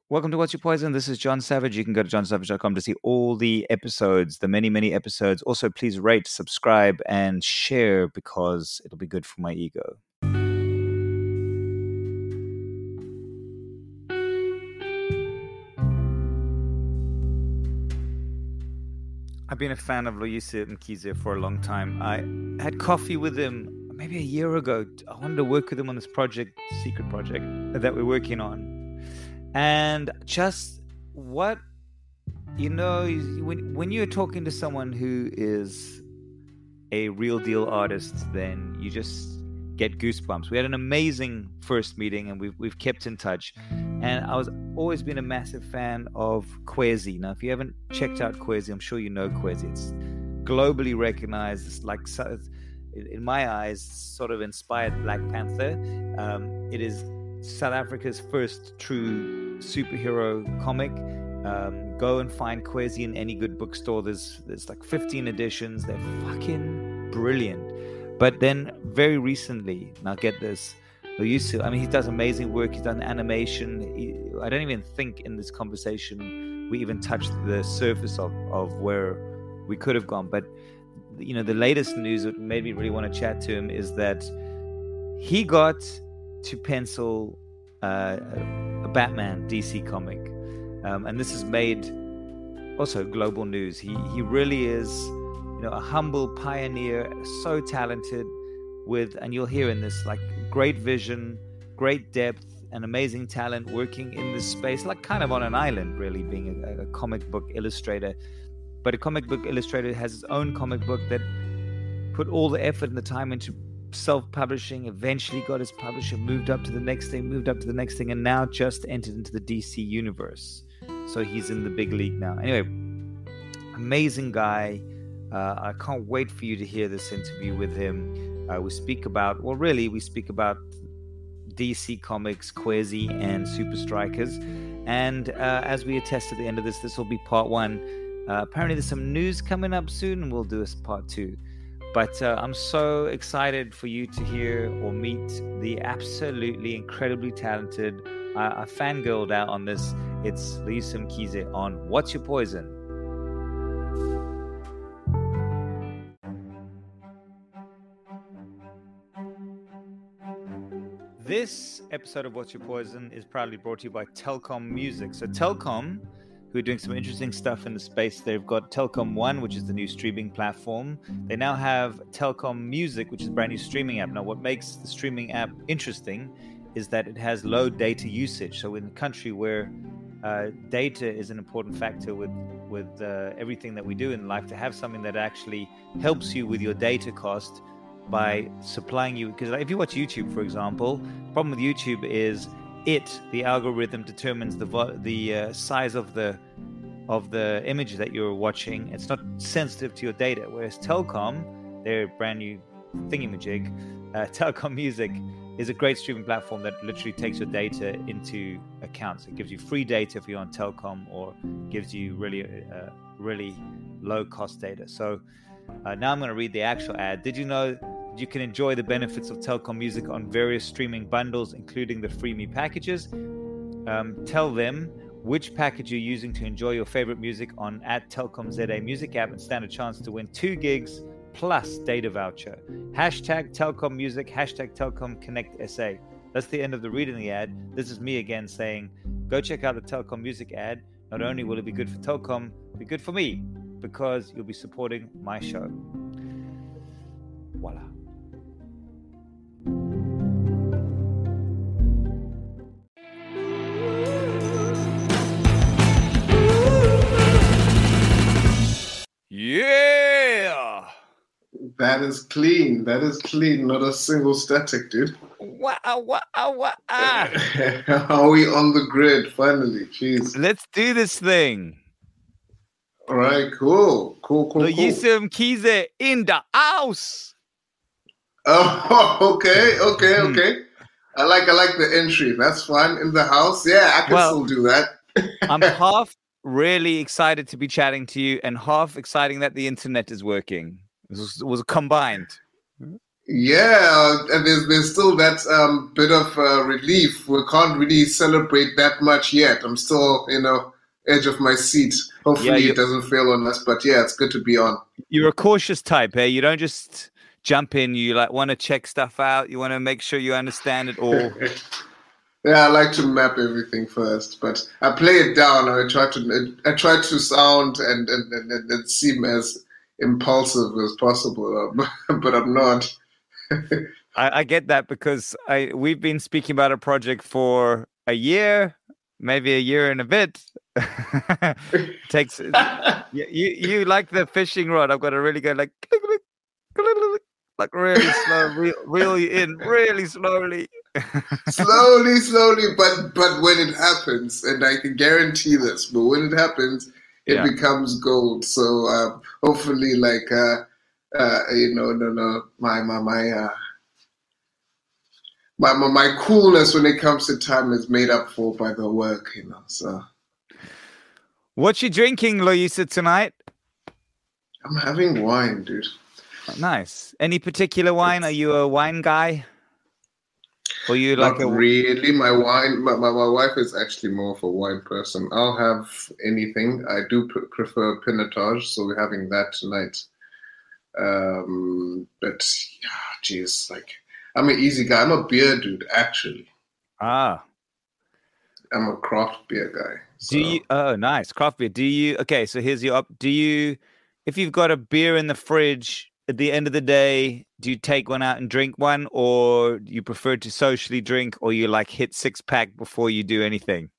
Welcome to What's Your Poison? This is John Savage. You can go to johnsavage.com to see all the episodes, the many, many episodes. Also, please rate, subscribe, and share because it'll be good for my ego. I've been a fan of Loyiso Mkhize for a long time. I had coffee with him maybe a year ago. I wanted to work with him on this project, secret project that we're working on. And just what, when you're talking to someone who is a real deal artist, then you just get goosebumps. We had an amazing first meeting and we've kept in touch. And I was always been a massive fan of Kwezi. Now, if you haven't checked out Kwezi, I'm sure you know Kwezi. It's globally recognized. It's like, in my eyes, sort of inspired Black Panther. It is South Africa's first true superhero comic. Go and find Kwezi in any good bookstore. There's like 15 editions. They're fucking brilliant. But then very recently, now get this, Loyiso, he does amazing work. He's done animation. I don't even think in this conversation we even touched the surface of where we could have gone. But the latest news that made me really want to chat to him is that he got to pencil a Batman DC comic, and this has made also global news. He really is, a humble pioneer, so talented, and you'll hear in this, like, great vision, great depth, and amazing talent working in this space, like kind of on an island, really, being a comic book illustrator. But a comic book illustrator has his own comic book that put all the effort and the time into self-publishing, eventually got his publisher, moved up to the next thing, and now just entered into the DC universe. So he's in the big league now. Anyway, amazing guy. I can't wait for you to hear this interview with him. We speak about DC Comics, Kwezi, and Super Strikers. And as we attest at the end of this will be part one. Apparently there's some news coming up soon, and we'll do a part two. But I'm so excited for you to hear or meet the absolutely incredibly talented, I fangirled out on this. It's Loyiso Mkhize on What's Your Poison? This episode of What's Your Poison is proudly brought to you by Telkom Music. So Telkom, who are doing some interesting stuff in the space, they've got Telkom One, which is the new streaming platform. They now have Telkom Music, which is a brand new streaming app. Now, what makes the streaming app interesting is that it has low data usage. So in a country where data is an important factor with everything that we do in life, to have something that actually helps you with your data cost by supplying you, because if you watch YouTube, for example, problem with YouTube is the algorithm determines the size of the image that you're watching. It's not sensitive to your data. Whereas Telkom, their brand new thingamajig, Telkom Music, is a great streaming platform that literally takes your data into account. So it gives you free data if you're on Telkom, or gives you really low cost data. So now I'm going to read the actual ad. Did you know you can enjoy the benefits of Telkom Music on various streaming bundles, including the FreeMe packages? Tell them which package you're using to enjoy your favorite music on at Telkom ZA Music app and stand a chance to win 2 gigs plus data voucher. Hashtag Telkom Music, hashtag Telkom Connect SA. That's the end of the reading the ad. This is me again saying, go check out the Telkom Music ad. Not only will it be good for Telkom, it'll be good for me, because you'll be supporting my show. Voila. Yeah! That is clean. Not a single static, dude. Wow. Are we on the grid finally? Jeez. Let's do this thing. All right, cool. Loyiso Mkhize in the house. Oh, okay. I like the entry. That's fine. In the house. Yeah, I can still do that. I'm half really excited to be chatting to you and half exciting that the internet is working. It was combined. Yeah, and there's still that bit of relief. We can't really celebrate that much yet. I'm still, edge of my seat. Yeah, Hopefully, it doesn't fail on us. But yeah, it's good to be on. you're a cautious type, hey? You don't just jump in. You like want to check stuff out. You want to make sure you understand it all. Yeah, I like to map everything first, but I play it down. I try to sound and seem as impulsive as possible, but I'm not. I get that because we've been speaking about a project for a year, maybe a year and a bit. Takes you like the fishing rod. I've got to really go like really slow, reel you in really slowly. slowly, but when it happens, and I can guarantee this, but when it happens, it becomes gold. So hopefully, like no, my coolness when it comes to time is made up for by the work, So, what you drinking, Loyisa, tonight? I'm having wine, dude. Oh, nice. Any particular wine? Are you a wine guy? Or you Not really. My wife is actually more of a wine person. I'll have anything. I do prefer Pinotage, so we're having that tonight. But yeah, geez, like I'm an easy guy. I'm a beer dude, actually. Ah. I'm a craft beer guy. So. Do you? Oh, nice craft beer. Do you? Okay, so here's your. Do you? If you've got a beer in the fridge at the end of the day, do you take one out and drink one, or do you prefer to socially drink, or you like hit 6-pack before you do anything?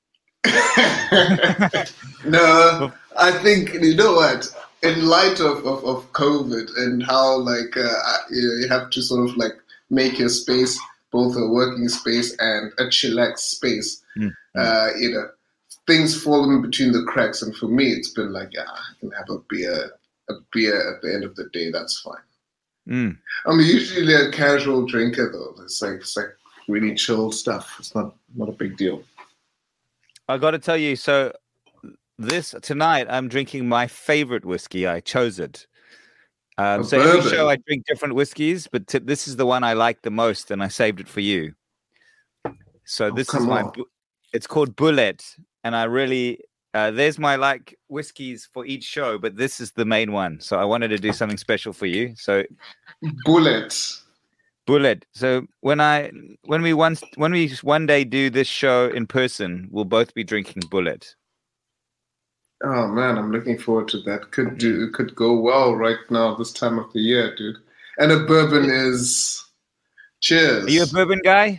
No, I think you know what. In light of COVID and how like you have to sort of like make your space both a working space and a chillax space, things fall in between the cracks. And for me, it's been like, I can have a beer at the end of the day. That's fine. I'm usually a casual drinker though. It's like really chill stuff. It's not a big deal. I got to tell you, so tonight I'm drinking my favorite whiskey. I chose it. So every show I drink different whiskeys, but this is the one I like the most, and I saved it for you. So this is it's called Bullet, and I really there's my whiskeys for each show, but this is the main one. So I wanted to do something special for you. So Bullet. So when we one day do this show in person, we'll both be drinking Bullet. Oh man, I'm looking forward to that. Could go well right now this time of the year, dude. And a bourbon is cheers. Are you a bourbon guy?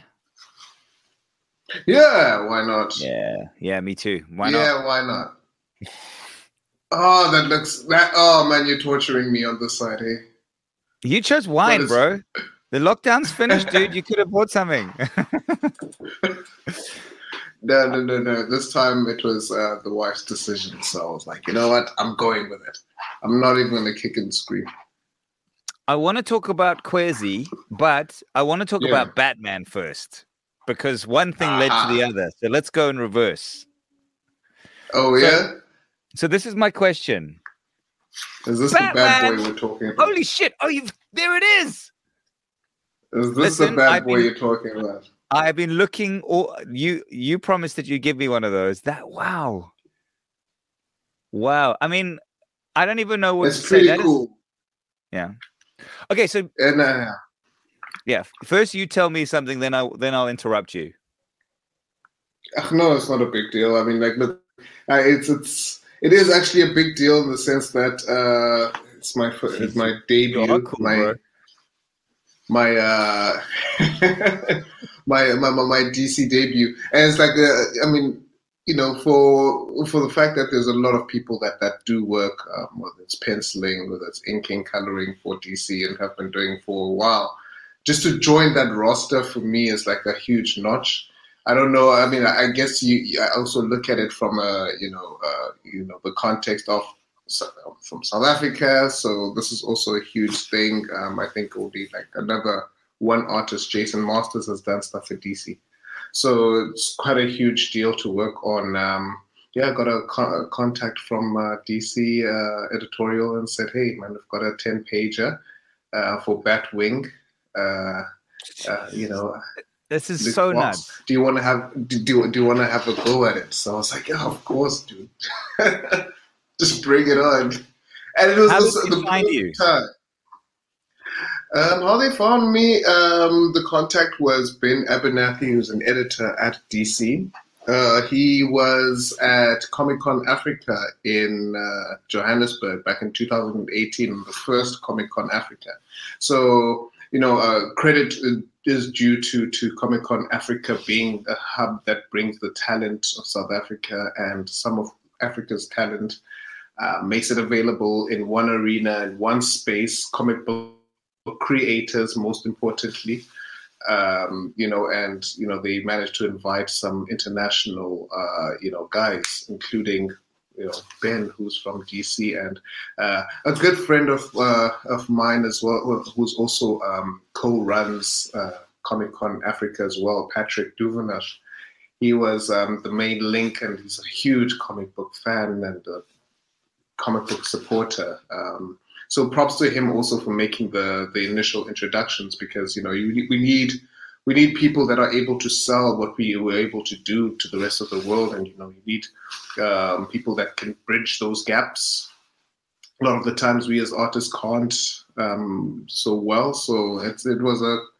Yeah, why not? Yeah, me too. Why not? Yeah, why not? Oh man, you're torturing me on this side, hey. You chose wine, bro. The lockdown's finished, dude. You could have bought something. No. This time it was the wife's decision. So I was like, you know what? I'm going with it. I'm not even going to kick and scream. I want to talk about Kwezi, but I want to talk about Batman first. Because one thing led to the other. So let's go in reverse. Oh, yeah? So this is my question. Is this Batman, the bad boy we're talking about? Holy shit. Oh, there it is. Is this the bad boy you're talking about? I've been looking. You promised that you'd give me one of those. Wow. I mean, I don't even know what to say. It's pretty cool. Yeah. Okay, so first you tell me something, then I'll interrupt you. No, it's not a big deal. I mean, look, it is actually a big deal in the sense that it's my debut. Cool, my DC debut, and it's like for the fact that there's a lot of people that do work, whether it's penciling, whether it's inking, coloring for DC, and have been doing for a while. Just to join that roster for me is like a huge notch. I don't know. I mean, I guess I also look at it from the context of from South Africa. So this is also a huge thing. I think only like another one artist, Jason Masters, has done stuff for DC. So it's quite a huge deal to work on. I got a contact from DC editorial and said, hey, man, I've got a 10-pager for Batwing. You know, This is Luke so Fox, nuts. do you want to have a go at it? So I was like, yeah, of course, dude. Just bring it on. And it was How did the they find you? perfect time. How they found me, the contact was Ben Abernathy, who's an editor at DC. He was at Comic-Con Africa in Johannesburg back in 2018, the first Comic-Con Africa. So, credit is due to Comic-Con Africa being a hub that brings the talent of South Africa and some of Africa's talent, makes it available in one arena, in one space, comic book creators, most importantly. They managed to invite some international, guys, including, Ben, who's from DC, and a good friend of mine as well, who's also co-runs Comic-Con Africa as well, Patrick Duvenash. He was the main link, and he's a huge comic book fan and a comic book supporter. So props to him also for making the initial introductions, because we need people that are able to sell what we were able to do to the rest of the world, and you need people that can bridge those gaps. A lot of the times we as artists can't so well. So it was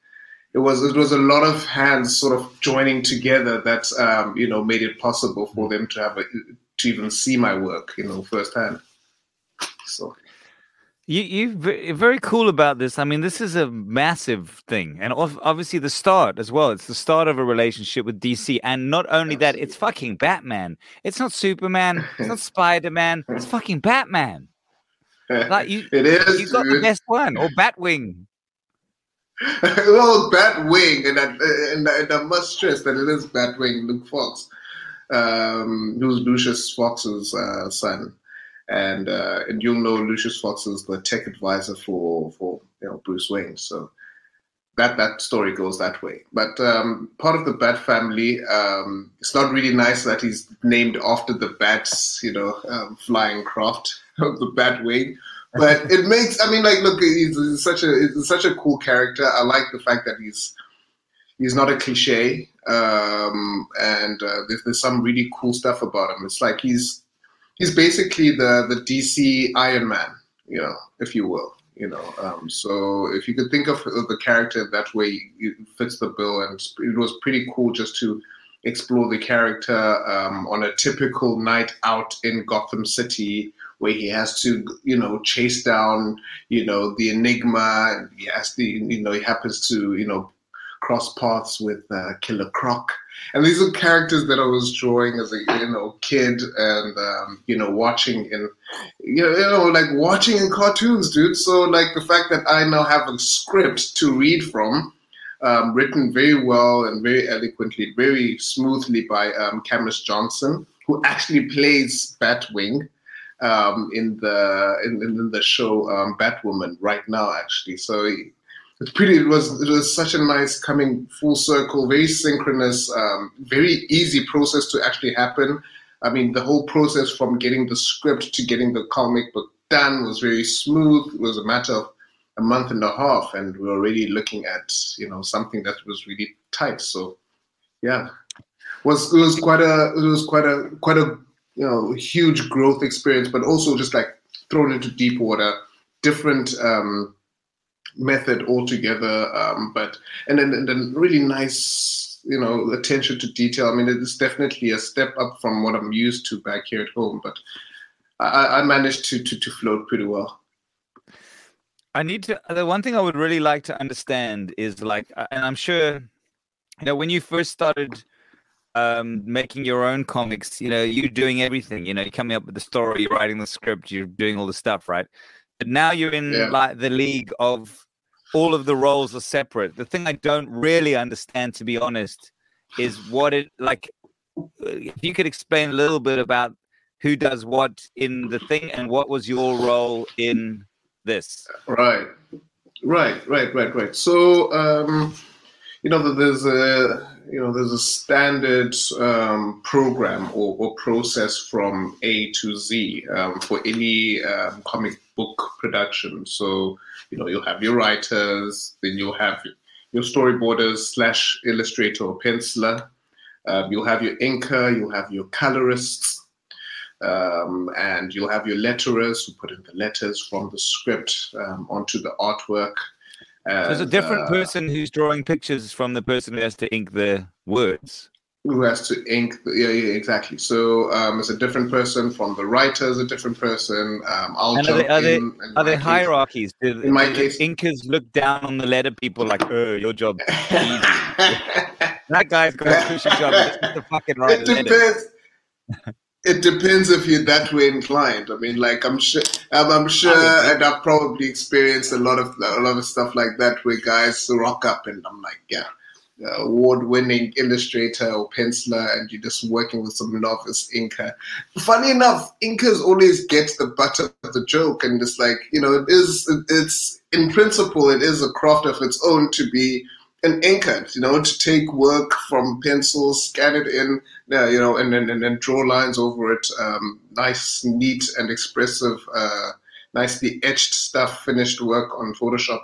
a lot of hands sort of joining together that made it possible for them to even see my work firsthand. So. You're very cool about this. I mean, this is a massive thing, and obviously the start as well. It's the start of a relationship with DC, and not only that, it's fucking Batman. It's not Superman. It's not Spider-Man. It's fucking Batman. Like it is. You got the best one, or Batwing. Well, Batwing, and I must stress that it is Batwing, Luke Fox, who's Lucius Fox's son. And you'll know Lucius Fox is the tech advisor for Bruce Wayne. So that story goes that way. But part of the Bat family, it's not really nice that he's named after the Bat's flying craft of the Batwing. But it makes, look, he's such a cool character. I like the fact that he's not a cliche, and there's some really cool stuff about him. It's like he's basically the DC Iron Man, if you will. So if you could think of the character that way, it fits the bill, and it was pretty cool just to explore the character on a typical night out in Gotham City, where he has to, chase down, the Enigma. He has he happens to, cross paths with Killer Croc. And these are characters that I was drawing as a kid, and watching watching in cartoons, dude. So like the fact that I now have a script to read from, written very well and very eloquently, very smoothly by Camus Johnson, who actually plays Batwing in the show Batwoman right now, actually. So. It was such a nice coming full circle, very synchronous, very easy process to actually happen. I mean, the whole process from getting the script to getting the comic book done was very smooth. It was a matter of a month and a half, and we were already looking at something that was really tight. So, yeah, it was quite a huge growth experience, but also just like thrown into deep water, different. Method altogether, and then really nice, attention to detail. I mean, it is definitely a step up from what I'm used to back here at home, but I managed to float pretty well. The one thing I would really like to understand is and I'm sure, when you first started making your own comics, you're doing everything, you're coming up with the story, you're writing the script, you're doing all the stuff, right? But now you're in the league of all of the roles are separate. The thing I don't really understand, to be honest, is if you could explain a little bit about who does what in the thing and what was your role in this. Right. So, there's there's a standard program or process from A to Z for any comic book production. So, you'll have your writers, then you'll have your storyboarders / illustrator or penciler. You'll have your inker, you'll have your colorists, and you'll have your letterers who put in the letters from the script onto the artwork. So there's a different person who's drawing pictures from the person who has to ink the words. Who has to ink? Yeah, exactly. So it's a different person from the writer. Is a different person. Are there hierarchies? In my case, inkers look down on the letter people like, "Oh, your job easy." That guy's got a cushy job. Just the fucking right it depends. It depends if you're that way inclined. I mean, like I'm sure, and I've probably experienced a lot of stuff like that where guys rock up and I'm like, yeah, award-winning illustrator or penciler, and you're just working with some novice inker. Funny enough, inkers always get the butt of the joke, and it's like, it's in principle, it is a craft of its own to be an inker, to take work from pencils, scan it in, and then draw lines over it. Nice, neat, and expressive, nicely etched stuff, finished work on Photoshop.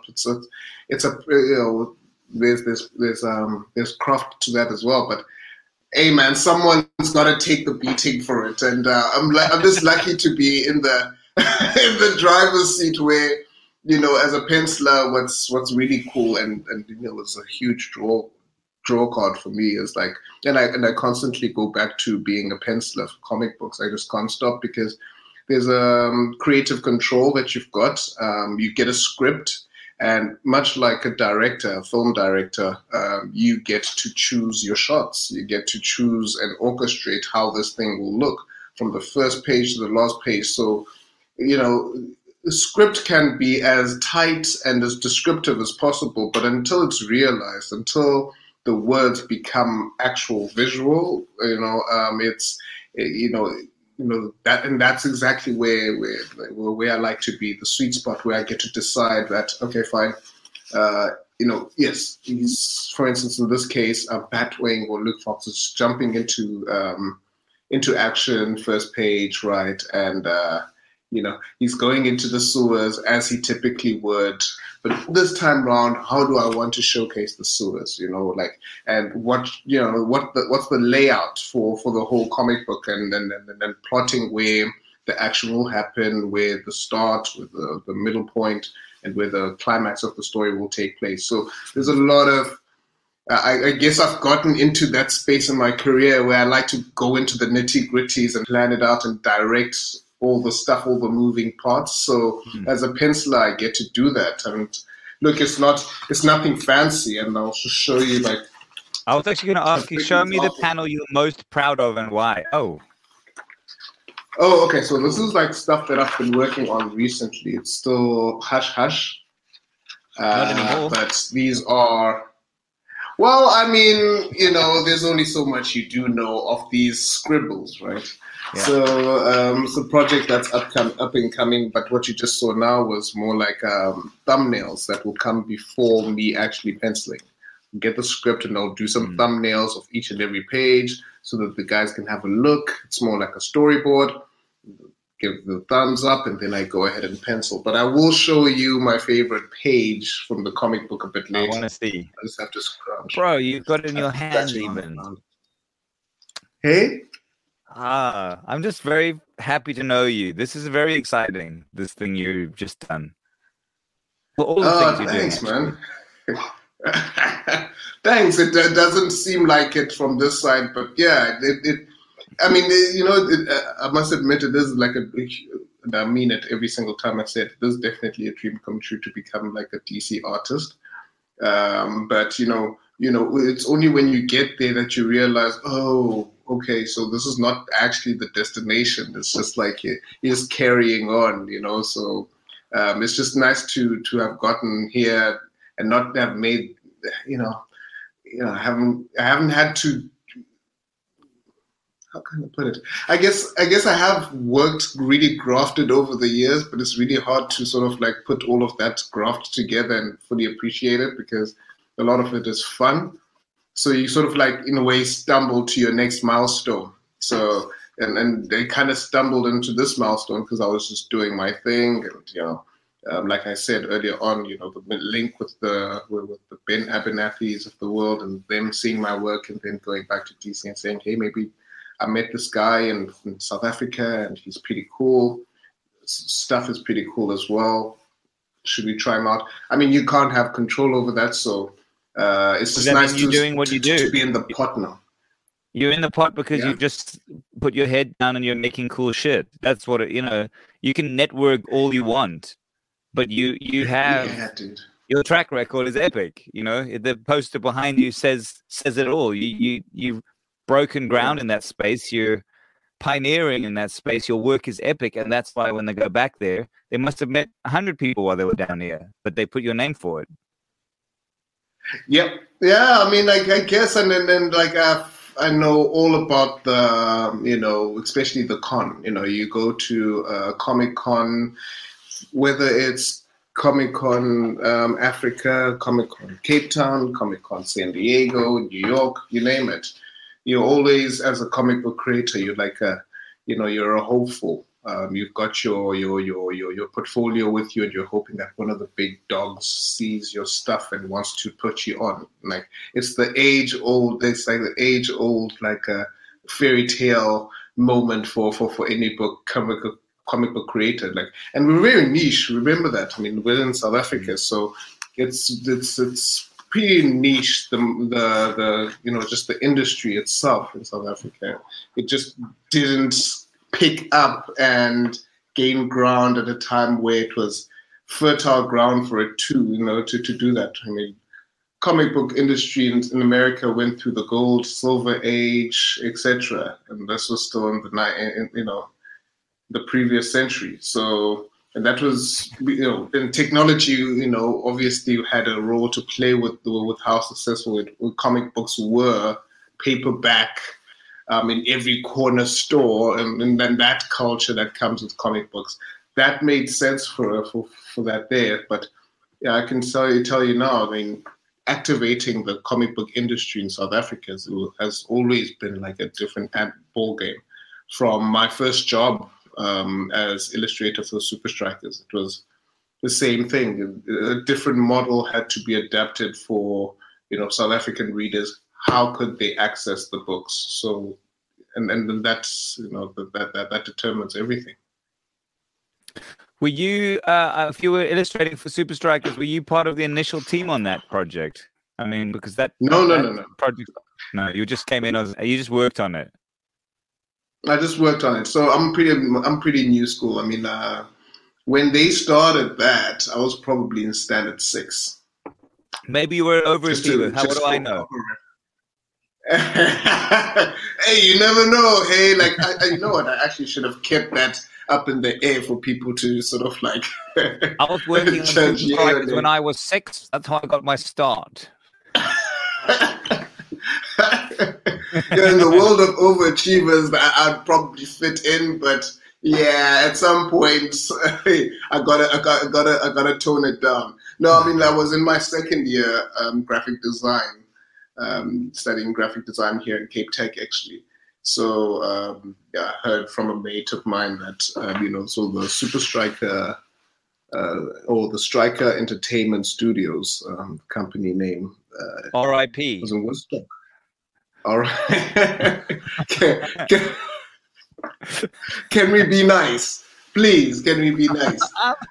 There's craft to that as well. But hey, man, someone's got to take the beating for it, and I'm just lucky to be in the in the driver's seat where. As a penciler, what's really cool and it's a huge draw card for me is like, and I constantly go back to being a penciler for comic books. I just can't stop because there's a creative control that you've got. You get a script, and much like a film director, you get to choose your shots. You get to choose and orchestrate how this thing will look from the first page to the last page. So, the script can be as tight and as descriptive as possible, but until it's realized, until the words become actual visual, it's that, and that's exactly where I like to be, the sweet spot where I get to decide that, okay, fine, yes, he's, for instance, in this case, Batwing or Luke Fox is jumping into action, first page, right, and he's going into the sewers as he typically would, but this time around, how do I want to showcase the sewers? And what's the layout for the whole comic book, and then plotting where the action will happen, where the start, with the middle point, and where the climax of the story will take place. So there's a lot of I guess I've gotten into that space in my career where I like to go into the nitty-gritties and plan it out and direct all the stuff, all the moving parts. So as a penciler, I get to do that. And look, it's nothing fancy. And I'll just show you, like, I was actually going to ask you, show me the panel you're most proud of and why. Oh, okay. So this is like stuff that I've been working on recently. It's still hush hush. Not anymore. But these are, well, I mean, there's only so much you do know of these scribbles, right? Yeah. So it's a project that's up and coming, but what you just saw now was more like thumbnails that will come before me actually penciling. Get the script and I'll do some thumbnails of each and every page so that the guys can have a look. It's more like a storyboard. Give the thumbs up and then I go ahead and pencil. But I will show you my favorite page from the comic book a bit later. I want to see. I just have to scrunch. Bro, you've got it in your hand even. Hey? I'm just very happy to know you. This is very exciting, this thing you've just done. Well, all the things you're thanks, doing. Man. Thanks. It doesn't seem like it from this side, but yeah, I mean, I must admit it is like and I mean it every single time I say it, it is definitely a dream come true to become like a DC artist. But it's only when you get there that you realize, oh, okay, so this is not actually the destination. It's just like you're just carrying on, So it's just nice to have gotten here and not have made, I haven't had to. How can I put it? I guess I have worked really grafted over the years, but it's really hard to sort of like put all of that graft together and fully appreciate it because a lot of it is fun. So you sort of like, in a way, stumble to your next milestone. So, and they kind of stumbled into this milestone because I was just doing my thing. And, like I said earlier on, the link with the Ben Abernathys of the world and them seeing my work and then going back to DC and saying, hey, maybe I met this guy in South Africa and he's pretty cool. Stuff is pretty cool as well. Should we try him out? I mean, you can't have control over that, so it's just nice to be in the pot now. You're in the pot because you just put your head down and you're making cool shit. That's what you can network all you want, but you have your track record is epic. The poster behind you says it all. You've broken ground in that space. You're pioneering in that space. Your work is epic, and that's why when they go back there, they must have met 100 people while they were down here, but they put your name for it. Yep. Yeah. I mean, like, I guess, and then like I know all about the, especially the con. You go to Comic-Con, whether it's Comic-Con Africa, Comic-Con Cape Town, Comic-Con San Diego, New York, you name it. You're always, as a comic book creator, you're like you're a hopeful. You've got your portfolio with you, and you're hoping that one of the big dogs sees your stuff and wants to put you on. Like, it's the age old like a fairy tale moment for any comic book creator. Like, and we're very niche. Remember that. I mean, we're in South Africa, so it's pretty niche, the just the industry itself in South Africa. It just didn't pick up and gain ground at a time where it was fertile ground for it to do that. I mean, comic book industry in America went through the gold, silver age, etc., and this was still in the previous century. So. And that was, in technology, obviously had a role to play with how successful comic books were, paperback, in every corner store, and then that culture that comes with comic books. That made sense for that there. But yeah, I can tell you now, I mean, activating the comic book industry in South Africa has always been like a different ball game. From my first job, as illustrator for Super Strikers, it was the same thing. A different model had to be adapted for South African readers. How could they access the books? So, and that's that determines everything. Were you, if you were illustrating for Super Strikers, were you part of the initial team on that project? I mean, because no project. No, you just came in you just worked on it. I just worked on it, so I'm pretty new school. I mean, when they started that, I was probably in standard 6. Maybe you were an overachiever. What do I know? Hey, you never know. Hey, like you know what? I actually should have kept that up in the air for people to sort of like. I was working on Super Strikers when I was 6. That's how I got my start. In the world of overachievers, I'd probably fit in, but yeah, at some point, I gotta tone it down. No, I mean, I was in my second year graphic design, studying graphic design here in Cape Tech, actually. So I heard from a mate of mine that so the Super Striker or the Striker Entertainment Studios company name, R.I.P. was in Woodstock. All right. Can we be nice? Please, can we be nice?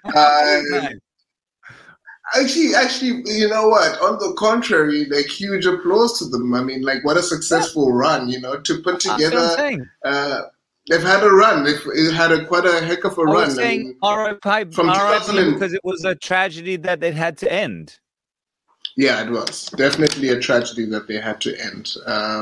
Actually, you know what? On the contrary, like, huge applause to them. I mean, like, what a successful run, to put together. They've had a run. They've had quite a heck of a run. I was saying RIP because it was a tragedy that they had to end. Yeah, it was definitely a tragedy that they had to end.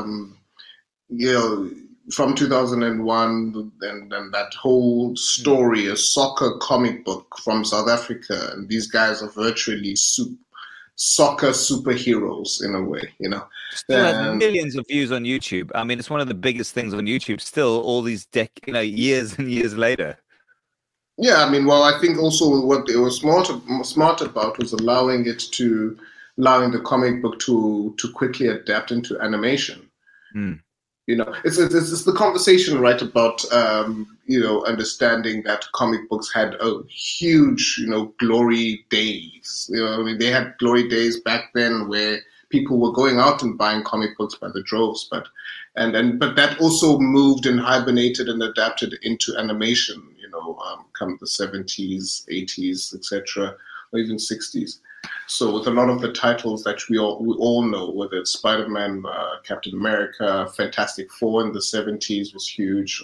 From 2001, and that whole story, a soccer comic book from South Africa, and these guys are virtually soccer superheroes in a way, Still has millions of views on YouTube. I mean, it's one of the biggest things on YouTube. Still, all these years and years later. Yeah, I mean, well, I think also what they were smart about was allowing it to allowing the comic book to quickly adapt into animation. Mm. It's the conversation, right, about understanding that comic books had a huge glory days. I mean, they had glory days back then where people were going out and buying comic books by the droves, but that also moved and hibernated and adapted into animation. Come the 70s, 80s, etc., or even 60s. So with a lot of the titles that we all know, whether it's Spider-Man, Captain America, Fantastic Four in the 70s was huge,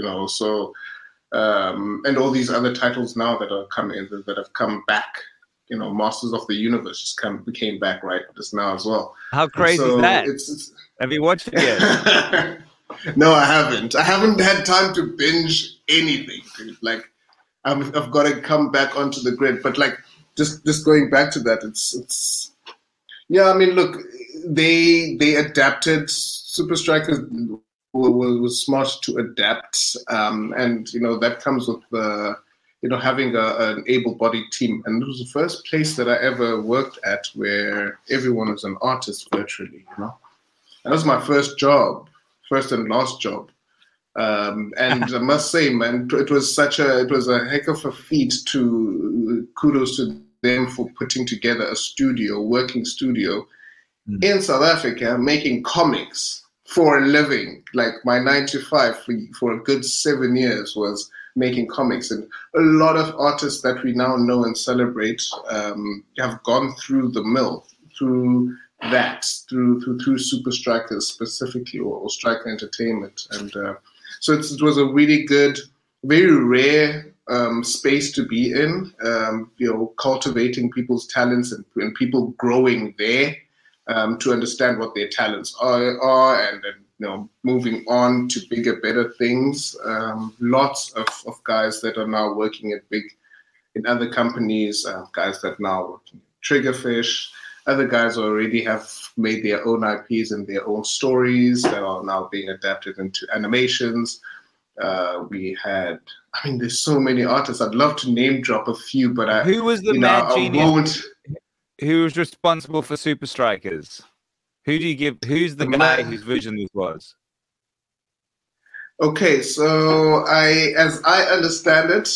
and all these other titles now that have come back. Masters of the Universe became back right just now as well. How crazy is that? Have you watched it yet? No, I haven't. I haven't had time to binge anything. Like, I've got to come back onto the grid. But like, just going back to that, it's yeah. I mean, look, they adapted. Super Strikers was smart to adapt, and that comes with having an able-bodied team. And it was the first place that I ever worked at where everyone was an artist virtually. That was my first and last job. And I must say, man, it was a heck of a feat. Kudos to them for putting together a working studio in South Africa, making comics for a living. Like, my 9 to 5 for a good 7 years was making comics, and a lot of artists that we now know and celebrate have gone through the mill, through Super Strikers specifically, or Striker Entertainment. And so it was a really good, very rare space to be in, cultivating people's talents and people growing there to understand what their talents are and moving on to bigger, better things. Lots of guys that are now working in other companies, guys that now working at Triggerfish. Other guys already have made their own IPs and their own stories that are now being adapted into animations. There's so many artists. I'd love to name drop a few, but who was the mad genius? Who was responsible for Super Strikers? Who's the guy whose vision this was? Okay, so as I understand it,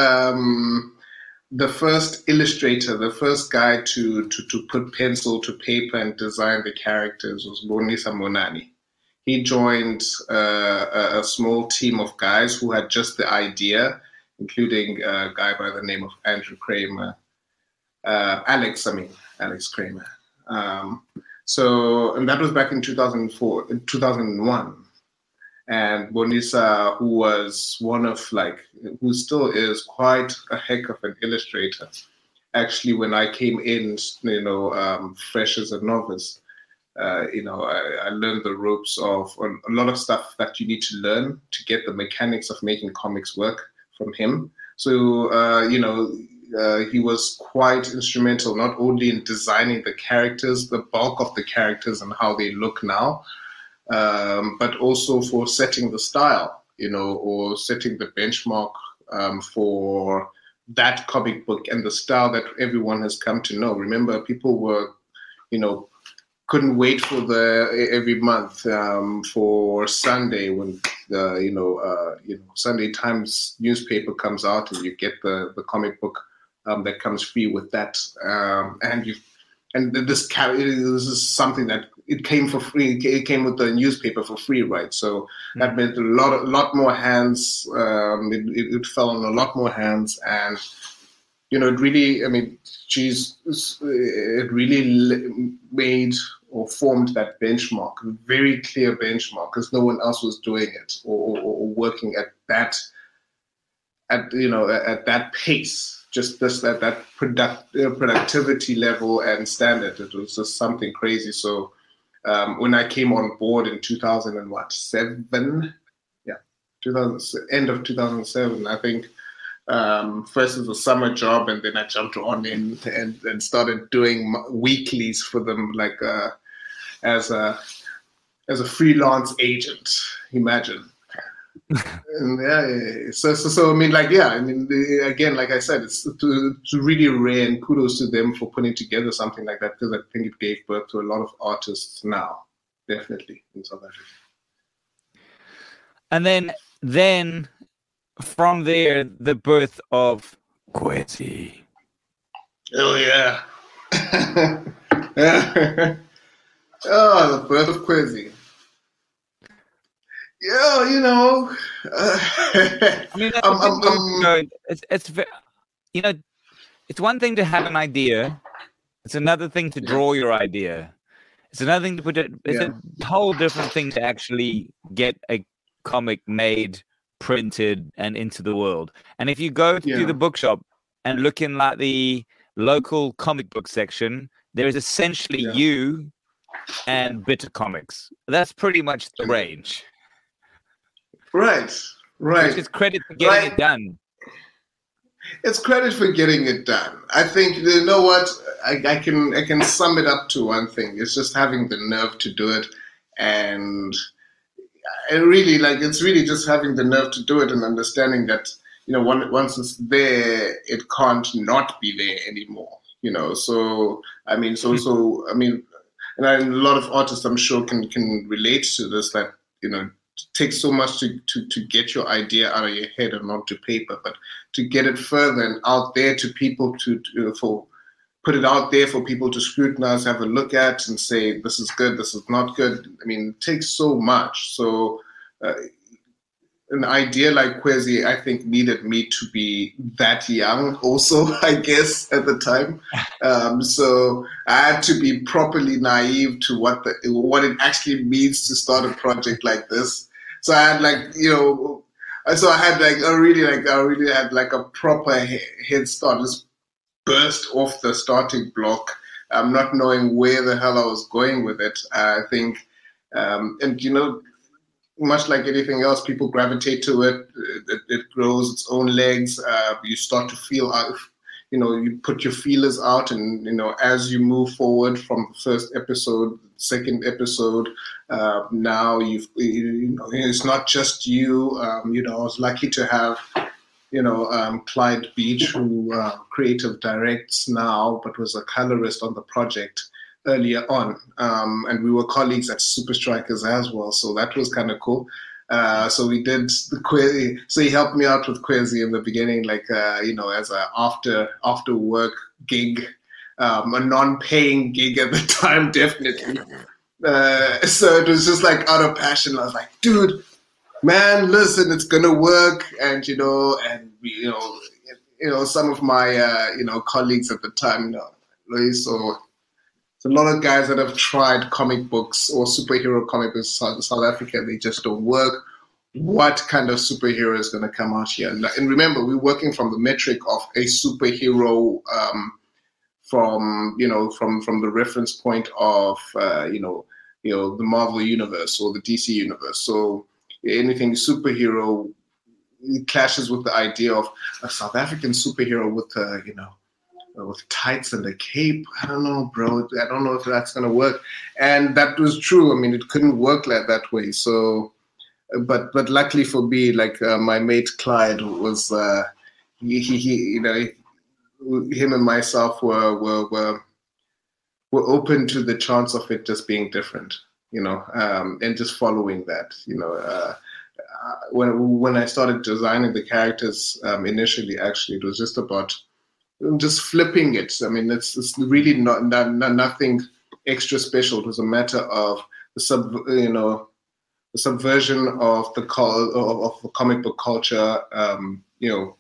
the first illustrator, the first guy to put pencil to paper and design the characters was Bonisa Monani. He joined a small team of guys who had just the idea, including a guy by the name of Andrew Kramer, Alex Kramer. And that was back in 2001. And Bonisa, who still is quite a heck of an illustrator. Actually, when I came in, fresh as a novice, I learned the ropes of a lot of stuff that you need to learn to get the mechanics of making comics work from him. So, he was quite instrumental, not only in designing the characters, the bulk of the characters and how they look now, but also for setting the style, or setting the benchmark for that comic book and the style that everyone has come to know. Remember, people were, couldn't wait for every month for Sunday when the Sunday Times newspaper comes out and you get the comic book that comes free with that, this is something that it came for free. It came with the newspaper for free, right? So that meant a lot more hands. It fell on a lot more hands, and it really. It really made or formed that benchmark, a very clear benchmark, because no one else was doing it or working at that pace. Just that productivity level and standard. It was just something crazy. So when I came on board in 2007, end of 2007, I think. First it was a summer job, and then I jumped on in and started doing weeklies for them, like as a freelance agent. Imagine. And yeah. So I mean, like, yeah, I mean, again, like I said, it's really rare, and kudos to them for putting together something like that, because I think it gave birth to a lot of artists now, definitely in South Africa. And then from there, the birth of Kwezi. Oh yeah. Oh, the birth of Kwezi. Yeah, you know. I mean, that's a big move to go. It's you know, it's one thing to have an idea. It's another thing to draw your idea. It's another thing to put it. It's a whole different thing to actually get a comic made, printed, and into the world. And if you go to the bookshop and look in like the local comic book section, there is essentially you and Bitter Comics. That's pretty much the range. Right. Which is credit for getting it done. It's credit for getting it done. I think, you know what, I can sum it up to one thing. It's just having the nerve to do it, and really, like, it's really just having the nerve to do it and understanding that, you know, once it's there, it can't not be there anymore. You know, so I mean, I mean, and a lot of artists, I'm sure, can relate to this. That, you know, it takes so much to get your idea out of your head and onto paper, but to get it further and out there to people put it out there for people to scrutinize, have a look at, and say this is good, this is not good. I mean, it takes so much. So an idea like Kwezi, I think, needed me to be that young also, I guess, at the time. So I had to be properly naive to what it actually means to start a project like this. So I had, like, you know, so I had I really had like a proper head start, just burst off the starting block, not knowing where the hell I was going with it. I think, and you know, much like anything else, people gravitate to it. It grows its own legs. You start to feel out. You know, you put your feelers out, and, you know, as you move forward from the first episode, second episode, now you know, it's not just you. You know, I was lucky to have, you know, Clyde Beach, who creative directs now, but was a colorist on the project earlier on, and we were colleagues at Super Strikers as well, so that was kind of cool. So we did the Kwezi. So he helped me out with Kwezi in the beginning, like, you know, as a after work gig, a non-paying gig at the time, definitely. So it was just like out of passion. I was like, dude, man, listen, it's gonna work. And, you know, some of my you know, colleagues at the time, you know, so a lot of guys that have tried comic books or superhero comic books in South Africa, they just don't work. What kind of superhero is going to come out here? And remember, we're working from the metric of a superhero, from, you know, from the reference point of, you know, the Marvel universe or the DC universe. So anything superhero, it clashes with the idea of a South African superhero with, you know, with tights and a cape. I don't know, bro. I don't know if that's going to work. And that was true. I mean, it couldn't work like that way. So, but luckily for me, like, my mate Clyde was, he you know, him and myself were open to the chance of it just being different, you know, and just following that, you know. When I started designing the characters, initially, actually, it was just about just flipping it. I mean, it's really not nothing extra special. It was a matter of the subversion of the comic book culture, you know,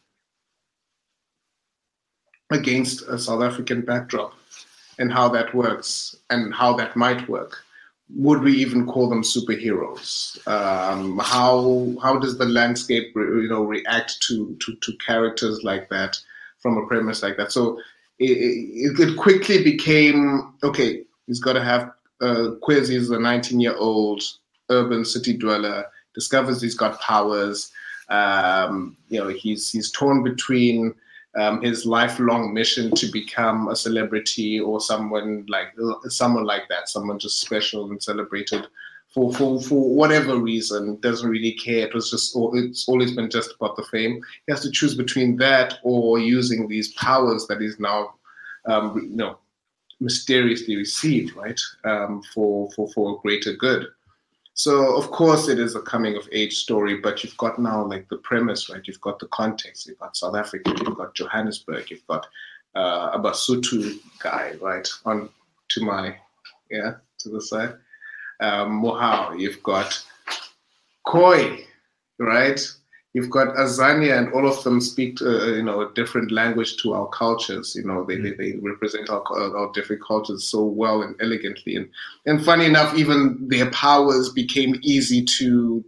against a South African backdrop, and how that works and how that might work. Would we even call them superheroes? How does the landscape, you know, react to characters like that? From a premise like that. So it quickly became, okay, he's got to have, Kwezi is a 19-year-old urban city dweller, discovers he's got powers. You know, he's torn between his lifelong mission to become a celebrity or someone like that, someone just special and celebrated, for whatever reason, doesn't really care. It's always been just about the fame. He has to choose between that or using these powers that he's now, mysteriously received, right, for a greater good. So of course it is a coming of age story, but you've got now like the premise, right? You've got the context. You've got South Africa. You've got Johannesburg. You've got a Basotho guy, right, on to the side. Mohau. You've got Khoi, right? You've got Azania, and all of them speak a different language to our cultures. They represent our different cultures so well and elegantly. And funny enough, even their powers became easy to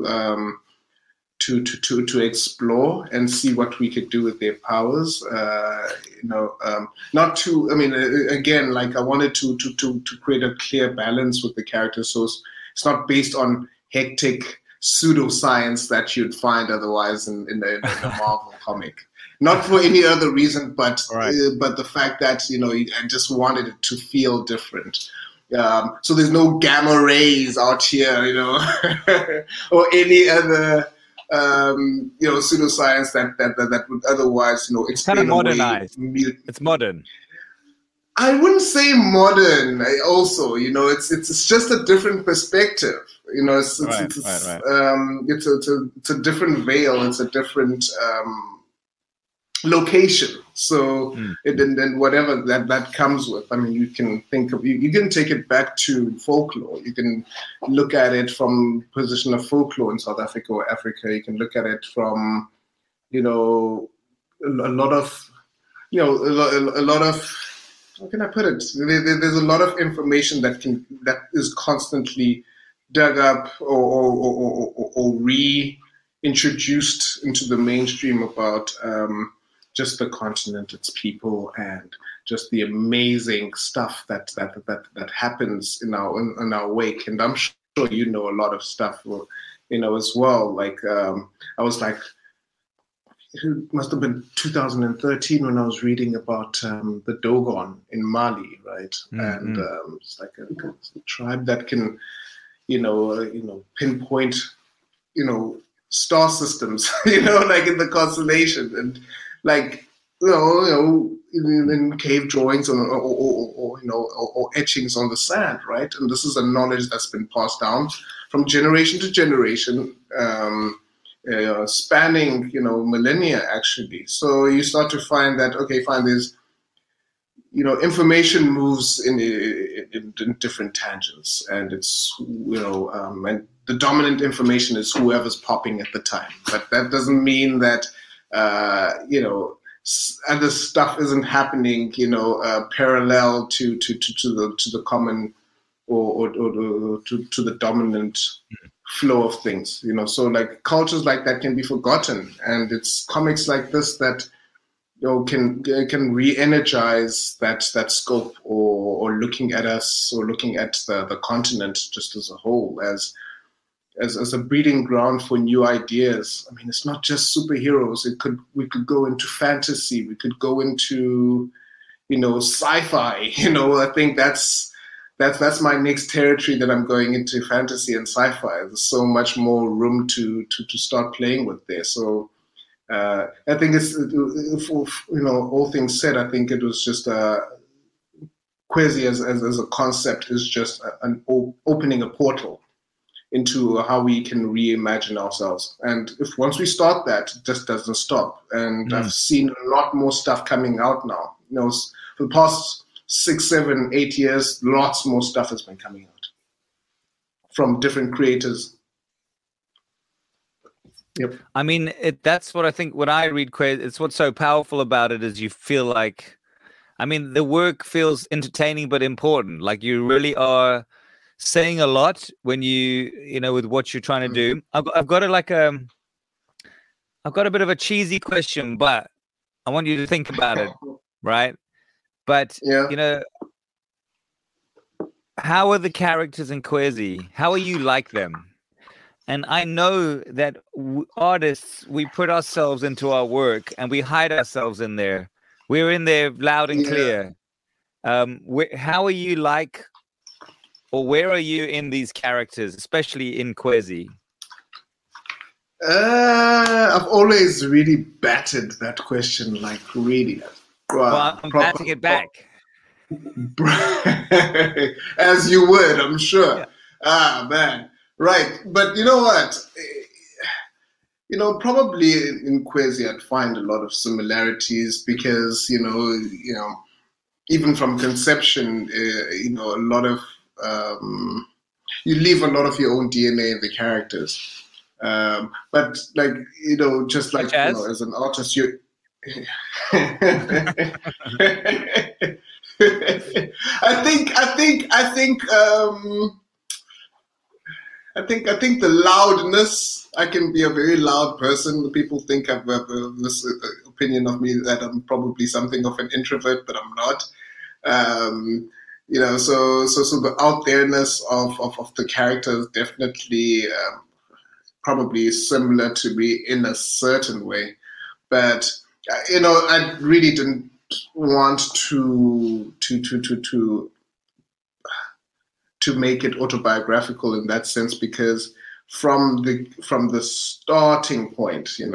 explore and see what we could do with their powers. Not to. I mean, again, like I wanted to create a clear balance with the characters, so it's not based on hectic pseudoscience that you'd find otherwise in the Marvel comic. Not for any other reason, but but the fact that I just wanted it to feel different. So there's no gamma rays out here, or any other pseudoscience that would otherwise explain it's kind of modernized. It's modern. I wouldn't say modern. Also, it's just a different perspective. It's a different veil. It's a different location. So, and whatever that comes with. I mean, you can you can take it back to folklore. You can look at it from position of folklore in South Africa or Africa. You can look at it from, a lot of, how can I put it? There's a lot of information that is constantly dug up or reintroduced into the mainstream about just the continent, its people, and just the amazing stuff that happens in our wake. And I'm sure a lot of stuff, as well. Like I was like, it must have been 2013 when I was reading about the Dogon in Mali, right? Mm-hmm. And it's like a tribe that can, pinpoint, star systems, like in the constellation, and like, in cave drawings or etchings on the sand, right? And this is a knowledge that's been passed down from generation to generation. Spanning, millennia, actually. So you start to find that, okay, fine, there's, information moves in different tangents, and it's, and the dominant information is whoever's popping at the time. But that doesn't mean that, other stuff isn't happening, parallel to the common or to the dominant flow of things, so like cultures like that can be forgotten, and it's comics like this that can re-energize that scope, or looking at us, or looking at the continent just as a whole as a breeding ground for new ideas. I mean, it's not just superheroes. We could go into fantasy, we could go into sci-fi. I think that's my next territory that I'm going into, fantasy and sci-fi. There's so much more room to start playing with there. So I think it's, all things said, I think it was just Kwezi as a concept is just an opening a portal into how we can reimagine ourselves. And if once we start that, it just doesn't stop. And I've seen a lot more stuff coming out now. For the past 6, 7, 8 years, lots more stuff has been coming out from different creators. Yep. I mean, that's what I think when I read Kwezi, it's what's so powerful about it is you feel like, I mean, the work feels entertaining but important. Like you really are saying a lot when with what you're trying to do. I've got a bit of a cheesy question, but I want you to think about it, right? But, how are the characters in Kwezi? How are you like them? And I know that artists, we put ourselves into our work and we hide ourselves in there. We're in there loud and clear. How are you like or where are you in these characters, especially in Kwezi? I've always really batted that question, like really. Well, I'm batting it back. As you would, I'm sure. Yeah. Ah, man. Right. But you know what? Probably in Kwezi, I'd find a lot of similarities because, even from conception, a lot of, you leave a lot of your own DNA in the characters. But like, just like, as an artist, you, I think the loudness. I can be a very loud person. People think I've this opinion of me that I'm probably something of an introvert, but I'm not. So the out there-ness of the characters definitely probably similar to me in a certain way, but I really didn't want to make it autobiographical in that sense, because from the starting point, I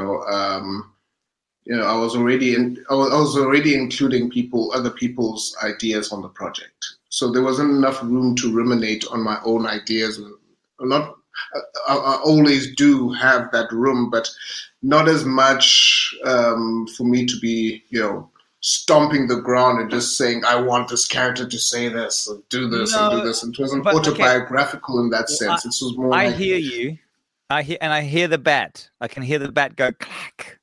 was already including other people's ideas on the project, so there wasn't enough room to ruminate on my own ideas. I always do have that room, but not as much for me to be, stomping the ground and just saying, I want this character to say this, or do this, and do this. And it wasn't autobiographical in that sense. It was more I hear you. I hear the bat. I can hear the bat go clack.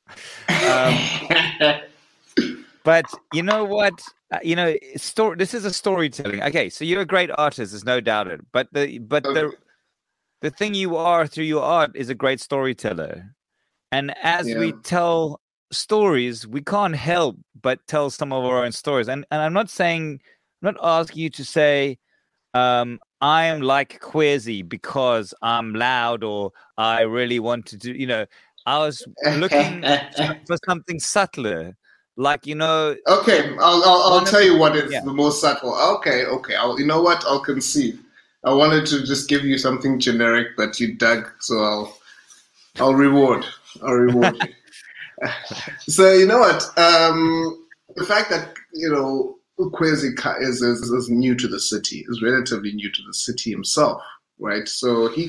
But you know what? This is a storytelling. Okay, so you're a great artist, there's no doubt it. But the thing you are through your art is a great storyteller. And as we tell stories, we can't help but tell some of our own stories. And I'm not asking you to say, I am like Kwezi because I'm loud, or I really want to do, I was looking for something subtler. Like, Okay, I'll tell you what is the most subtle. Okay. I'll concede. I wanted to just give you something generic, but you dug, so I'll reward you. So you know what? The fact that Kwezi is new to the city, is relatively new to the city himself, right? So he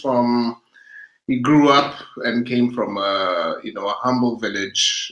grew up and came from a humble village,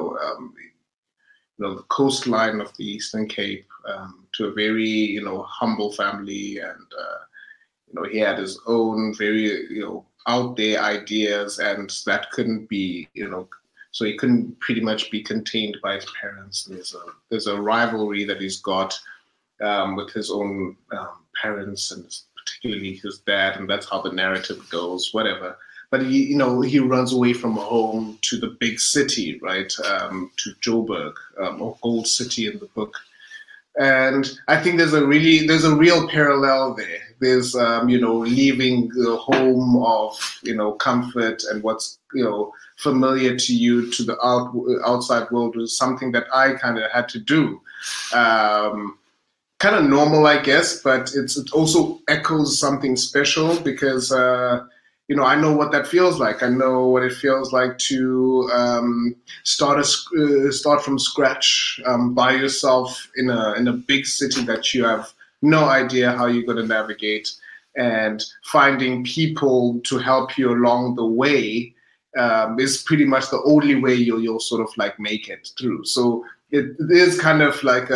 the coastline of the Eastern Cape, to a very humble family, and he had his own very out there ideas, and that couldn't be so he couldn't pretty much be contained by his parents. There's a rivalry that he's got with his own parents, and particularly his dad, and that's how the narrative goes. Whatever. But he runs away from home to the big city, right? To Joburg, or Gold City in the book. And I think there's a real parallel there. There's leaving the home of comfort and what's familiar to you to the outside world was something that I kind of had to do. Kind of normal, I guess, but it also echoes something special because. I know what that feels like. I know what it feels like to start from scratch by yourself in a big city that you have no idea how you're going to navigate, and finding people to help you along the way is pretty much the only way you'll sort of like make it through. So it is kind of like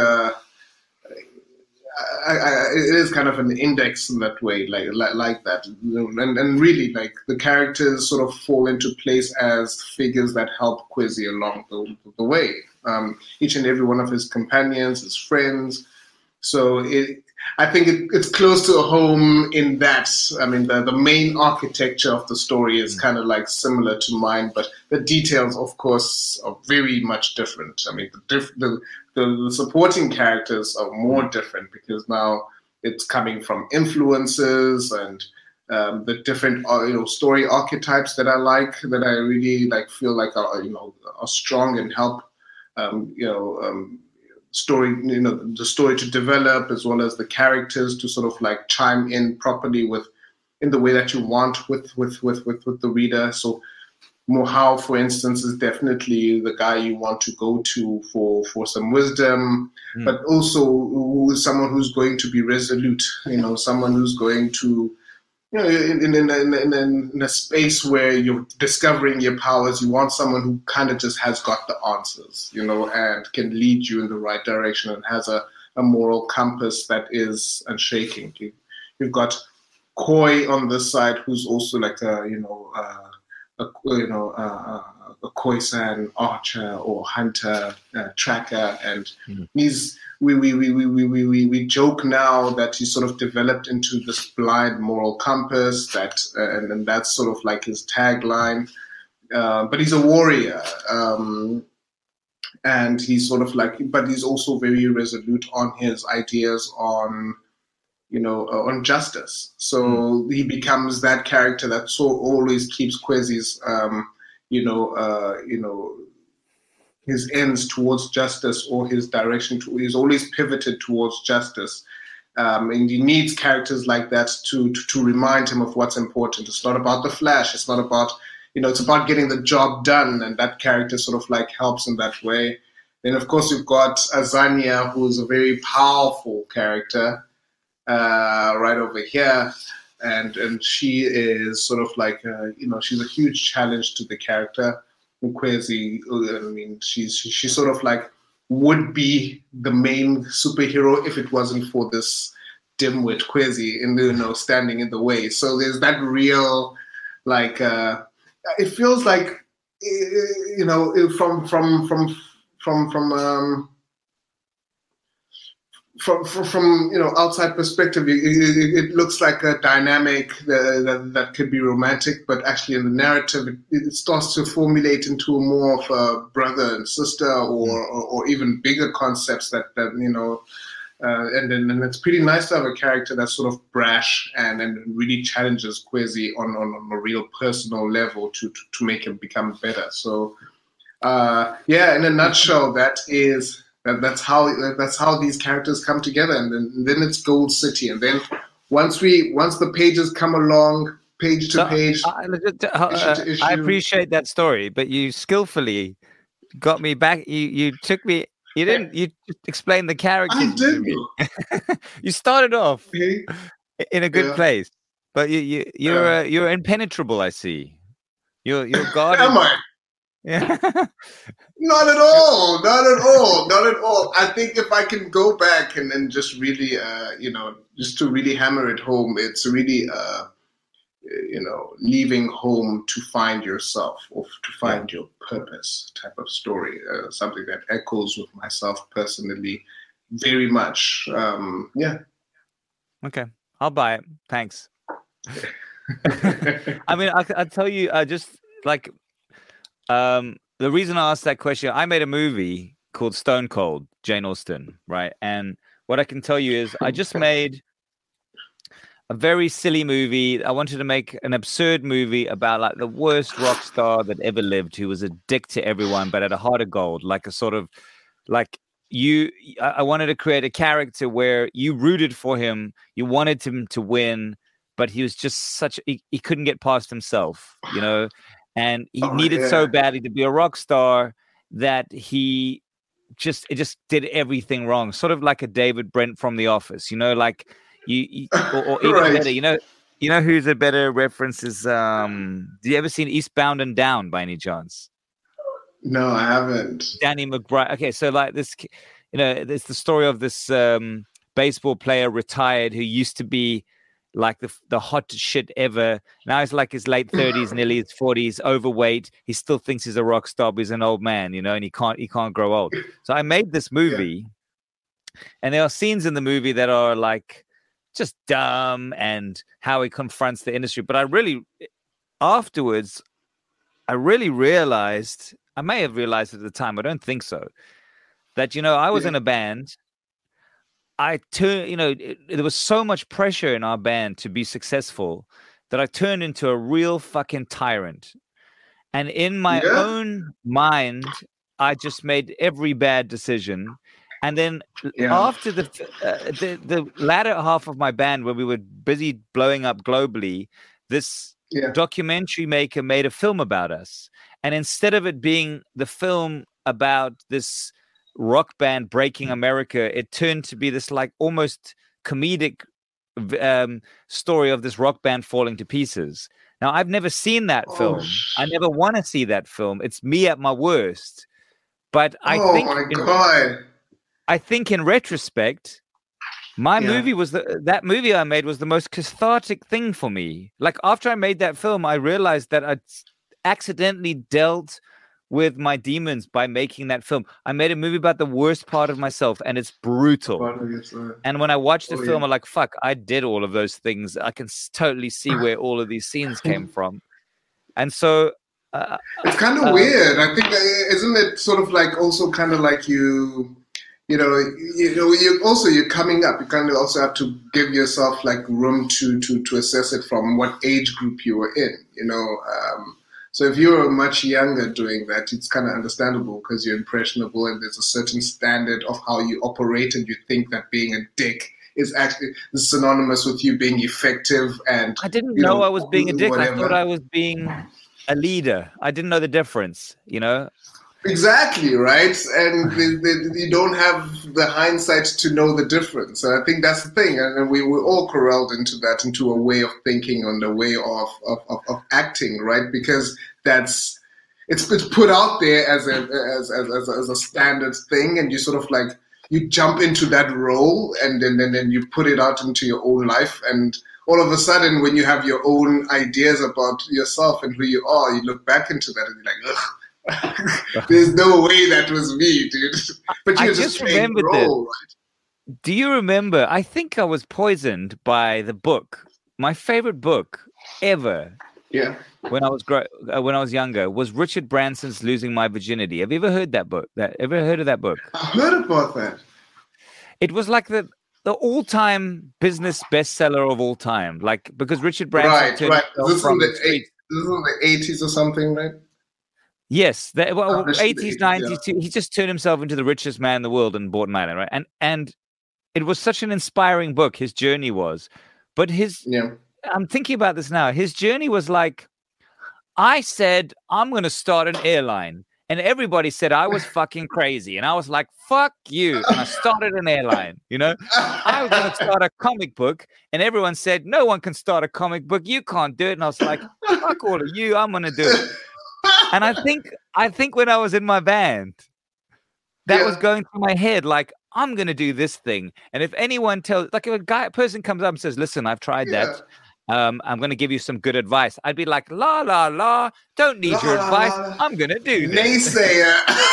it is kind of an index in that way, like that, and really like the characters sort of fall into place as figures that help Kwezi along the way. Each and every one of his companions, his friends. So I think it's close to a home in that. I mean, the main architecture of the story is kind of like similar to mine, but the details, of course, are very much different. I mean, the supporting characters are more different because now it's coming from influences and the different story archetypes that I really like feel like are strong and help story, the story to develop, as well as the characters to sort of like chime in properly in the way that you want with the reader. So Mohau, for instance, is definitely the guy you want to go to for some wisdom, but also someone who's going to be resolute, someone who's going to, in a space where you're discovering your powers, you want someone who kind of just has got the answers, and can lead you in the right direction and has a moral compass that is unshaking. You've got Koi on this side, who's also like a Khoisan archer or hunter, tracker, and we joke now that he sort of developed into this blind moral compass and that's sort of like his tagline. But he's a warrior, and he's sort of like, but he's also very resolute on his ideas on justice. So he becomes that character that always keeps Kwesi's, his ends towards justice, or his direction he's always pivoted towards justice. And he needs characters like that to remind him of what's important. It's not about the flash. It's not about, it's about getting the job done. And that character sort of like helps in that way. Then of course you've got Azania, who's a very powerful character, right over here, and she is sort of like she's a huge challenge to the character. Kwesi, I mean, she sort of like would be the main superhero if it wasn't for this dimwit Kwesi standing in the way. So there's that real like it feels like from outside perspective, it looks like a dynamic that could be romantic, but actually in the narrative, it starts to formulate into more of a brother and sister, or even bigger concepts that and it's pretty nice to have a character that's sort of brash and really challenges Kwesi on a real personal level to make him become better. So in a nutshell, that's how these characters come together, and then it's Gold City, and then once the pages come along, page to page. I appreciate that story, but you skillfully got me back. You took me. You didn't. You explained the characters. I did. You started off in a good place, but you're impenetrable. I see. You're guarded. Am I? Yeah. Not at all. I think if I can go back and then just really, just to really hammer it home, it's really, leaving home to find yourself or to find your purpose type of story. Something that echoes with myself personally very much. Okay, I'll buy it. Thanks. I mean, I'll tell you, just like. The reason I asked that question, I made a movie called Stone Cold, Jane Austen, right? And what I can tell you is I just made a very silly movie. I wanted to make an absurd movie about like the worst rock star that ever lived, who was a dick to everyone, but had a heart of gold, like a sort of like I wanted to create a character where you rooted for him, you wanted him to win, but he was just he couldn't get past himself, And he needed so badly to be a rock star that it just did everything wrong. Sort of like a David Brent from The Office, like or even right. better, you know who's a better reference is, do you ever seen Eastbound and Down by any chance? No, I haven't. Danny McBride. Okay, so like this, it's the story of this baseball player retired who used to be like the hot shit ever. Now he's like his late 30s, nearly his 40s, overweight. He still thinks he's a rock star, but he's an old man, and he can't grow old. So I made this movie, and there are scenes in the movie that are like just dumb and how he confronts the industry. But afterwards, I really realized, I may have realized at the time, I don't think so, that, I was in a band. There was so much pressure in our band to be successful that I turned into a real fucking tyrant. And in my own mind, I just made every bad decision. And then after the latter half of my band, when we were busy blowing up globally, this documentary maker made a film about us. And instead of it being the film about this rock band breaking America, it turned to be this like almost comedic story of this rock band falling to pieces. Now, I've never seen that film. I never want to see that film. It's me at my worst. But I think in retrospect, my movie was that movie I made was the most cathartic thing for me. Like after I made that film, I realized that I accidentally dealt with my demons by making that film. I made a movie about the worst part of myself, and it's brutal. And when I watched the film, I'm like, fuck, I did all of those things. I can totally see where all of these scenes came from. And so it's kind of weird. I think, isn't it sort of like also kind of like you're coming up. You kind of also have to give yourself like room to assess it from what age group you were in. So if you were much younger doing that, it's kind of understandable because you're impressionable and there's a certain standard of how you operate, and you think that being a dick is actually synonymous with you being effective. And I didn't know I was being a dick. Whatever. I thought I was being a leader. I didn't know the difference, Exactly, right? And you don't have the hindsight to know the difference. And I think that's the thing. And we were all corralled into a way of thinking and a way of acting, right? Because it's put out there as a standard thing, and you sort of like you jump into that role, and then you put it out into your own life, and all of a sudden, when you have your own ideas about yourself and who you are, you look back into that and you're like, ugh. There's no way that was me, dude. But you just remembered role, right? Do you remember? I think I was poisoned by the book. My favorite book ever. Yeah. When I was younger, was Richard Branson's "Losing My Virginity." Have you ever heard that book? Ever heard of that book? I heard about that. It was like the all-time business bestseller of all time. Like because Richard Branson. Right. This is in the 80s or something, right? Yes, 80s, 90s. Yeah. He just turned himself into the richest man in the world and bought an island, right? And it was such an inspiring book. His journey was, but I'm thinking about this now. His journey was like, I said I'm going to start an airline, and everybody said I was fucking crazy, and I was like, fuck you, and I started an airline. I was going to start a comic book, and everyone said no one can start a comic book. You can't do it, and I was like, fuck all of you, I'm going to do it. And I think when I was in my band, that was going through my head, like, I'm going to do this thing. And if anyone tells, like if a person comes up and says, listen, I've tried that. I'm going to give you some good advice. I'd be like, la, la, la, don't need your advice. I'm going to do this. Naysayer.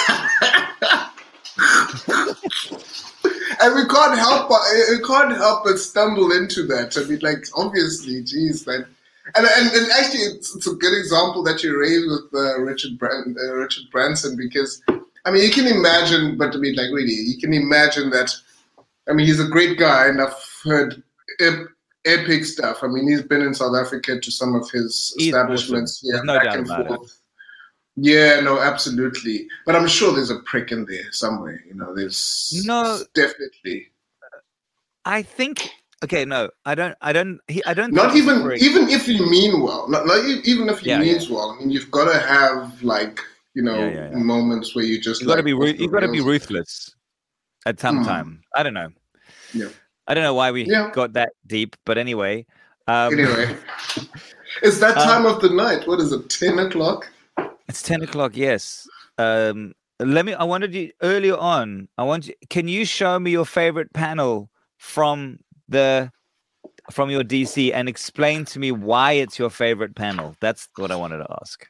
And we can't help but stumble into that. I mean, like, obviously, geez, like, and actually, it's a good example that you raised with Richard Branson, because I mean, you can imagine, but I mean, like, really, you can imagine that. I mean, he's a great guy, and I've heard epic stuff. I mean, he's been in South Africa to some of his establishments, awesome. No doubt about it. Yeah, no, absolutely. But I'm sure there's a prick in there somewhere. There's definitely. I think. Okay, no, I don't. Not even if you mean well. Not even if you means well. I mean, you've got to have like moments where you just. You've got to be ruthless at some time. I don't know. Yeah. I don't know why we got that deep, but anyway. It's that time of the night. What is it? 10 o'clock. It's 10 o'clock. Yes. I wanted you earlier on. Can you show me your favorite panel from your DC and explain to me why it's your favorite panel? That's what I wanted to ask.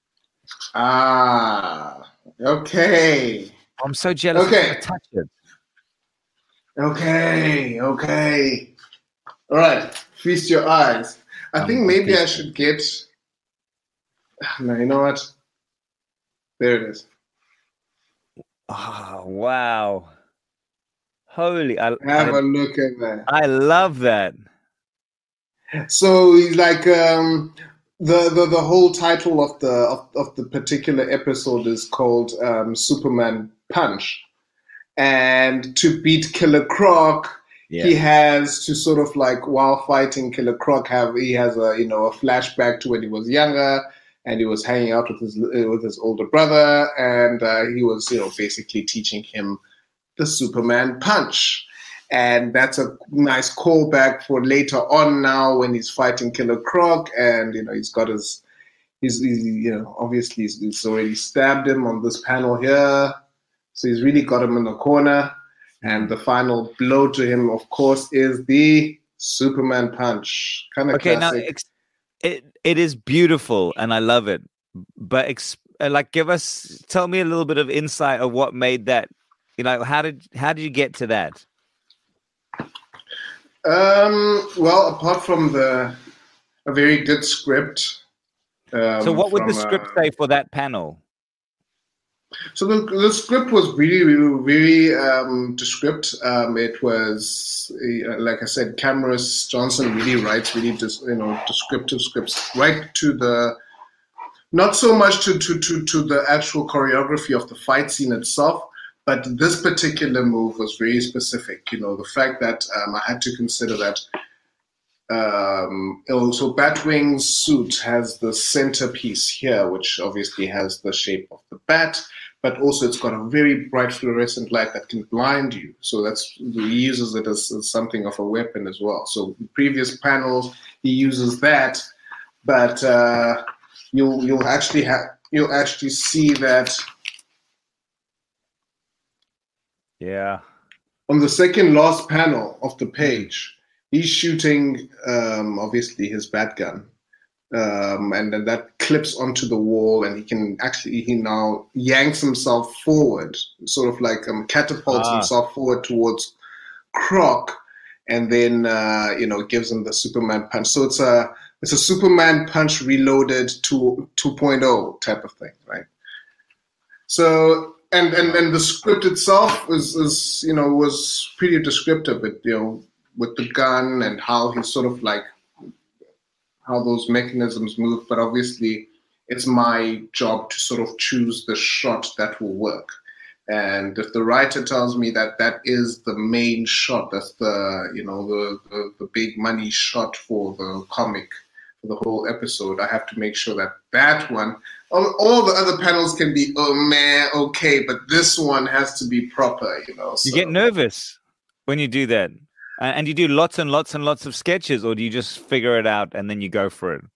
Okay. I'm so jealous. Okay. To touch it. Okay. All right. Feast your eyes. I think maybe I should get. No, you know what? There it is. Oh, wow. Holy! Have a look at that. I love that. So he's like the whole title of the particular episode is called Superman Punch, And to beat Killer Croc, he Yeah. has to sort of like while fighting Killer Croc, he has a a flashback to when he was younger and he was hanging out with his older brother, and he was basically teaching him the Superman punch. And that's a nice callback for later on now when he's fighting Killer Croc, and he's got he's obviously he's already stabbed him on this panel here, so he's really got him in the corner. And the final blow to him, of course, is the Superman punch. Kind of classic. Now it is beautiful and I love it, but tell me a little bit of insight of what made that. How did you get to that? Well, apart from a very good script. So what would the script say for that panel? So the script was really, really, very descript. It was, like I said, Cameras Johnson really writes really descriptive scripts, right to the, not so much to the actual choreography of the fight scene itself, but this particular move was very specific. The fact that I had to consider that. So Batwing's suit has the centerpiece here, which obviously has the shape of the bat, but also it's got a very bright fluorescent light that can blind you. So he uses it as something of a weapon as well. So in previous panels he uses that, but you'll actually see that. Yeah. On the second last panel of the page. He's shooting, obviously, his bat gun, and then that clips onto the wall, and he now yanks himself forward, sort of like catapults himself forward towards Croc, and then gives him the Superman punch. So it's a Superman punch reloaded to 2.0 type of thing, right? So and the script itself was pretty descriptive, but with the gun and how he sort of like how those mechanisms move. But obviously it's my job to sort of choose the shot that will work. And if the writer tells me that is the main shot, that's the big money shot for the comic, for the whole episode, I have to make sure that one, all the other panels can be, okay, but this one has to be proper, So. You get nervous when you do that. And you do lots and lots and lots of sketches, or do you just figure it out and then you go for it?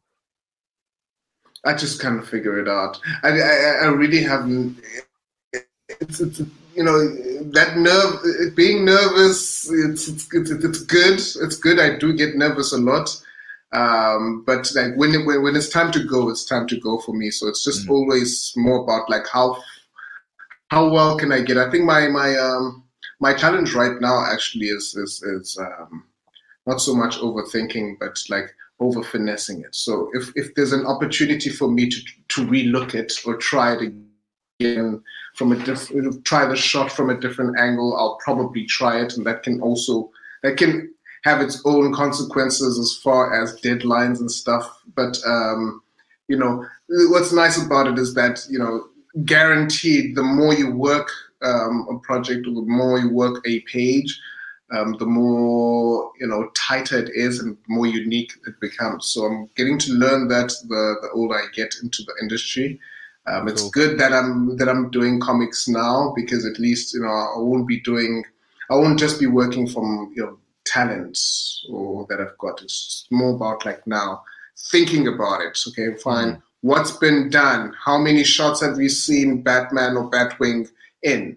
I just kind of figure it out. I really haven't. It's that nerve. Being nervous. It's good. It's good. I do get nervous a lot. But like when it's time to go, it's time to go for me. So it's just always more about like how well can I get. I think my challenge right now actually is not so much overthinking, but like over finessing it. So if there's an opportunity for me to relook it or try it again try the shot from a different angle, I'll probably try it, and that can have its own consequences as far as deadlines and stuff. But what's nice about it is that guaranteed the more you work a project, or the more you work a page, the more tighter it is and the more unique it becomes. So I'm getting to learn that the older I get into the industry. It's good that I'm doing comics now, because at least I won't just be working from talents or that I've got. It's more about like now thinking about it. Okay, fine. What's been done? How many shots have we seen Batman or Batwing in?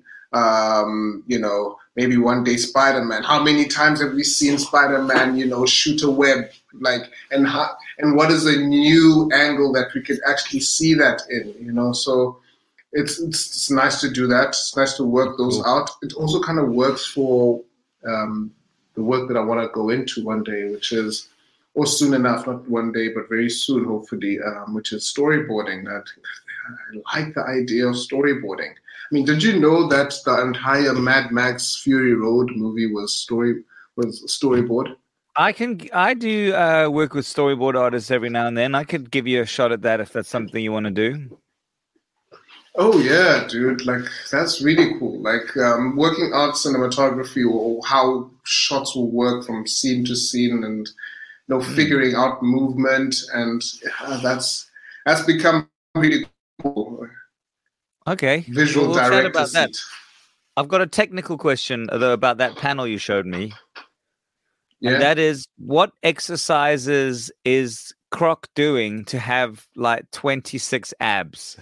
Maybe one day Spider-Man. How many times have we seen Spider-Man, shoot a web? And what is a new angle that we could actually see that in? So it's nice to do that. It's nice to work those out. It also kind of works for the work that I want to go into one day, which is, or soon enough, not one day, but very soon, hopefully, which is storyboarding. I like the idea of storyboarding. I mean, did you know that the entire Mad Max Fury Road movie was storyboard? I do work with storyboard artists every now and then. I could give you a shot at that if that's something you want to do. Oh yeah, dude! Like that's really cool. Like working out cinematography or how shots will work from scene to scene, and Mm. figuring out movement, and that's become really cool. Okay, Visual we'll chat director about that. seat. I've got a technical question though about that panel you showed me, and Yeah. that is, what exercises is Croc doing to have like 26 abs?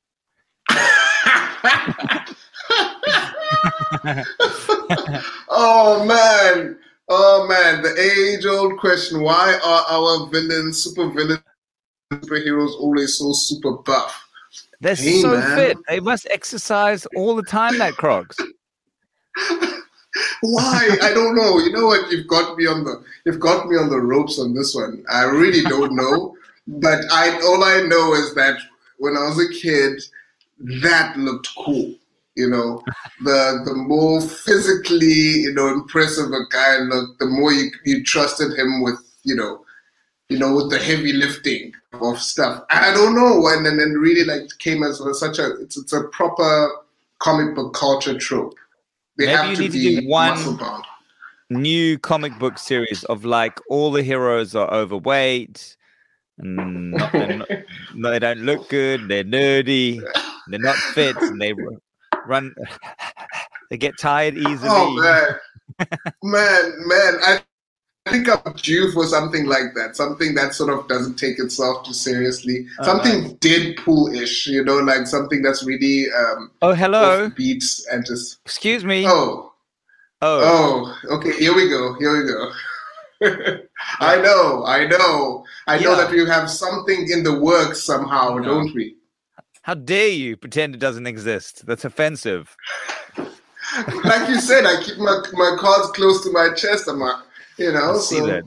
Oh man. Oh man, the age-old question: why are our superheroes always so super buff? They're Hey so fit. man, They must exercise all the time, that Crocs. why? I don't know. You know what? You've got me on the ropes on this one. I really don't know. But I all I know is that when I was a kid, that looked cool. The more physically, impressive a guy looked, the more you trusted him with, with the heavy lifting of stuff. I don't know, and then really like came as such it's a proper comic book culture trope. They Maybe have you to need to do be muscle one bound. new comic book series of like all the heroes are overweight and they don't look good. They're nerdy. They're not fit, and they run. They get tired Oh easily. man, I think I'm due for something like that. Something that sort of doesn't take itself too seriously. Oh, nice. Something Deadpool-ish, like something that's really Oh, hello. offbeat and just Excuse me. oh Oh, oh okay. Here we go. I yeah, know, I know, I know that yeah. we have something in the works somehow, No. don't we? How dare you pretend it doesn't exist? That's offensive. Like you said, I keep my cards close to my chest. I see that. So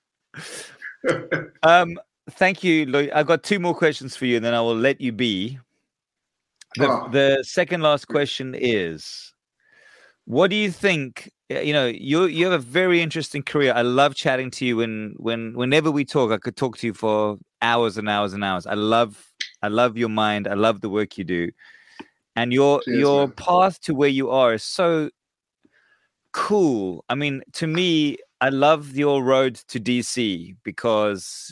Thank you, Lloyd. I've got two more questions for you, and then I will let you be. oh, The second last question is, what do you think? You have a very interesting career. I love chatting to you. Whenever we talk, I could talk to you for hours and hours and hours. I love your mind. I love the work you do, and cheers, your man. path to where you are is so cool. I mean, to me, I love your road to DC because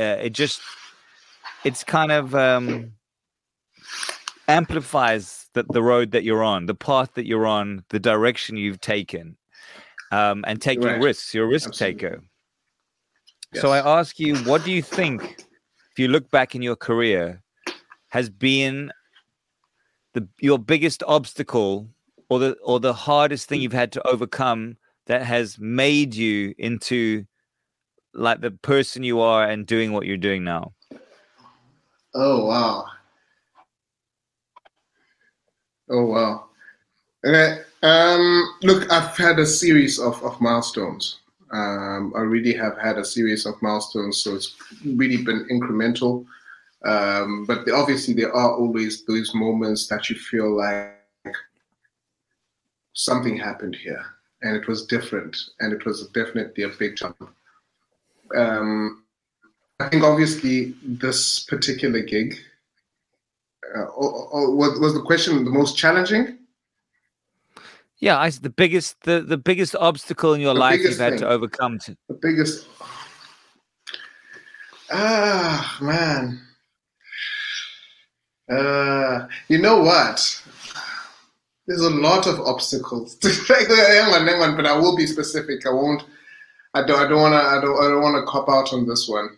it's kind of amplifies the road that you're on, the path that you're on, the direction you've taken, and taking Right, risks. You're a risk absolutely. taker. So Yes. I ask you, what do you think, if you look back in your career, has been your biggest obstacle, or the hardest thing you've had to overcome that has made you into like the person you are and doing what you're doing now? Oh wow. Oh wow. Okay. Look, I've had a series of milestones. I really have had a series of milestones, so it's really been incremental. But obviously, there are always those moments that you feel like something happened here, and it was different, and it was definitely a big jump. Um, I think obviously this particular gig was the question the most challenging? Yeah, the biggest obstacle in your The life you've biggest had to thing, overcome. the biggest. Man. You know what? There's a lot of obstacles. Hang on, but I will be specific. I won't. I don't want to. I don't want to cop out on this one.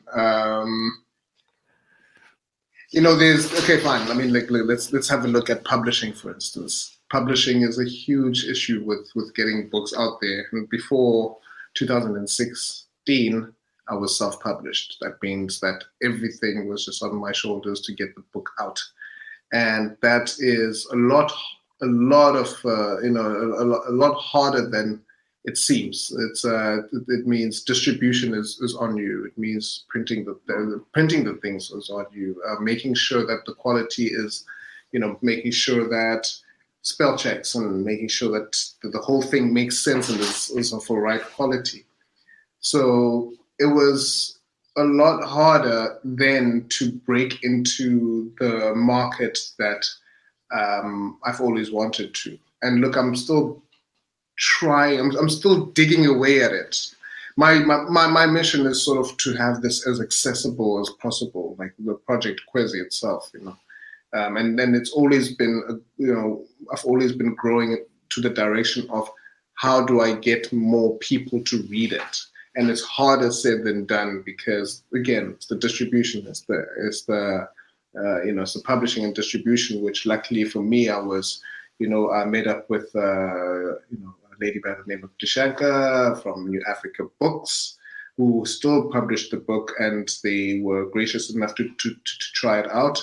There's okay, fine. I mean, let's have a look at publishing, for instance. Publishing is a huge issue with getting books out there. And before 2016, I was self-published. That means that everything was just on my shoulders to get the book out, and that is a lot of a lot harder than it seems. It means distribution is on you. It means printing the things is on you. Making sure that the quality is, making sure that spell checks and making sure that the whole thing makes sense and is of the right quality. So it was a lot harder then to break into the market that I've always wanted to. And look, I'm still trying. I'm still digging away at it. My mission is sort of to have this as accessible as possible, like the project Kwezi itself, and then it's always been, I've always been growing to the direction of how do I get more people to read it, and it's harder said than done because again, it's the distribution, it's the publishing and distribution, which luckily for me, I was, I made up with a lady by the name of Dishanka from New Africa Books, who still published the book, and they were gracious enough to try it out.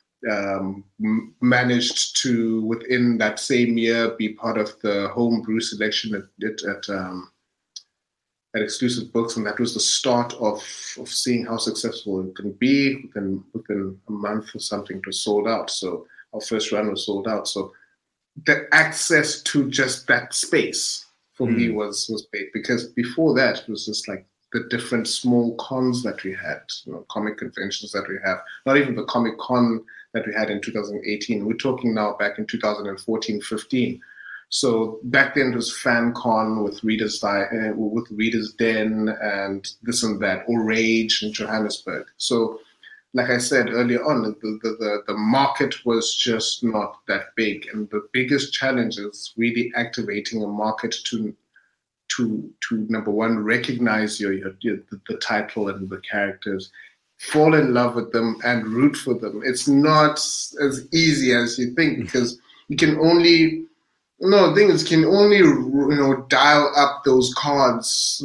Managed to, within that same year, be part of the homebrew selection at Exclusive Books, and that was the start of seeing how successful it can be. Within a month or something, it was sold out. So our first run was sold out. So the access to just that space for me was big, because before that it was just like the different small cons that we had, comic conventions that we have, not even the Comic Con that we had in 2018. We're talking now back in 2014, 15. So back then it was FanCon with Reader's Den and this and that, or Rage in Johannesburg. So like I said earlier on, the market was just not that big. And the biggest challenge is really activating a market to number one, recognize the title and the characters, fall in love with them and root for them. It's not as easy as you think, because you can only... No, the thing is, can only dial up those cards,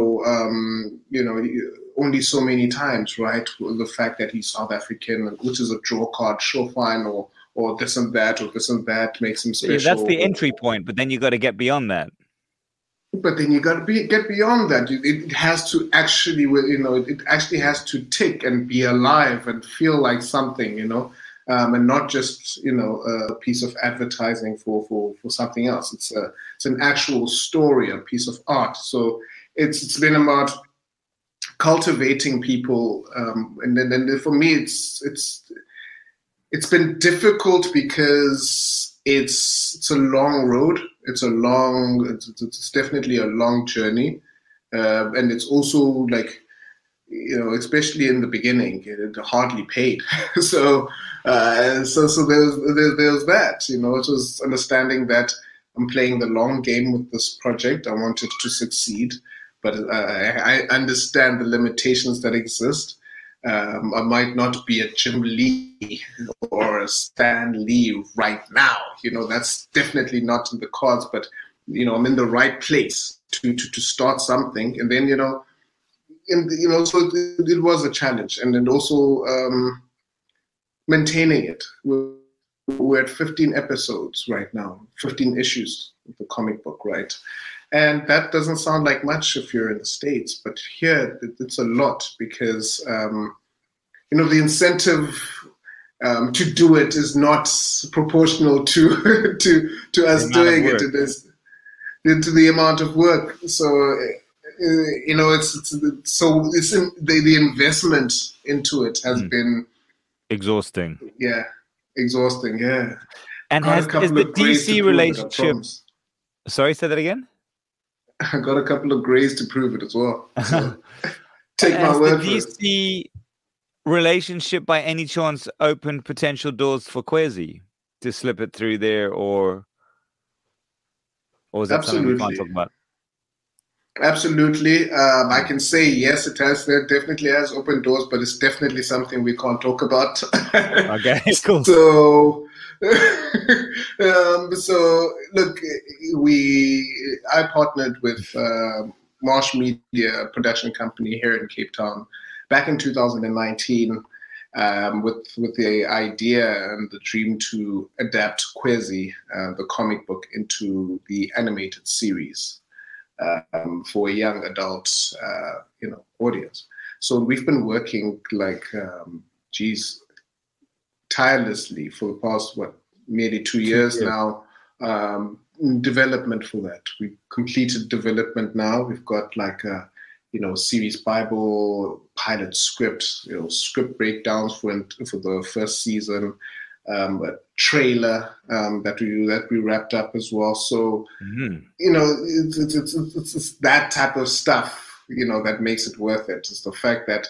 only so many times, right? The fact that he's South African, which is a draw card, sure, fine, or this and that, makes him special. Yeah, that's the entry point, but then you got to get beyond that. But then you got to get beyond that. It has to actually, it actually has to tick and be alive and feel like something, and not just a piece of advertising for something else. It's an actual story, a piece of art. So it's been about cultivating people, and then for me it's been difficult because it's a long road. It's definitely a long journey, and it's also like, especially in the beginning, it hardly paid. So there's that. It was understanding that I'm playing the long game with this project. I wanted to succeed, but I understand the limitations that exist. I might not be a Jim Lee or a Stan Lee right now. That's definitely not in the cards. But I'm in the right place to start something, and then so it was a challenge, and then also maintaining it. We're at 15 episodes right now, 15 issues of the comic book, right? And that doesn't sound like much if you're in the States, but here it's a lot, because the incentive to do it is not proportional to us doing it. It is to the amount of work. So the investment into it has been exhausting. Yeah, exhausting. Yeah. And is the DC relationship? Sorry, say that again. I got a couple of grays to prove it as well. So take my word for it. Has the DC relationship, by any chance, opened potential doors for Kwezi to slip it through there, or is that something we can't talk about? Absolutely. I can say yes, it has. It definitely has opened doors, but it's definitely something we can't talk about. Okay, cool. So, look, I partnered with Marsh Media, a production company here in Cape Town, back in 2019, with the idea and the dream to adapt Kwezi, the comic book, into the animated series. For a young adult, audience. So we've been working tirelessly for the past, nearly 2 years now, in development for that. We completed development now. We've got series Bible, pilot script, script breakdowns for the first season. trailer that we wrapped up as well. So it's that type of stuff that makes it worth it. It's the fact that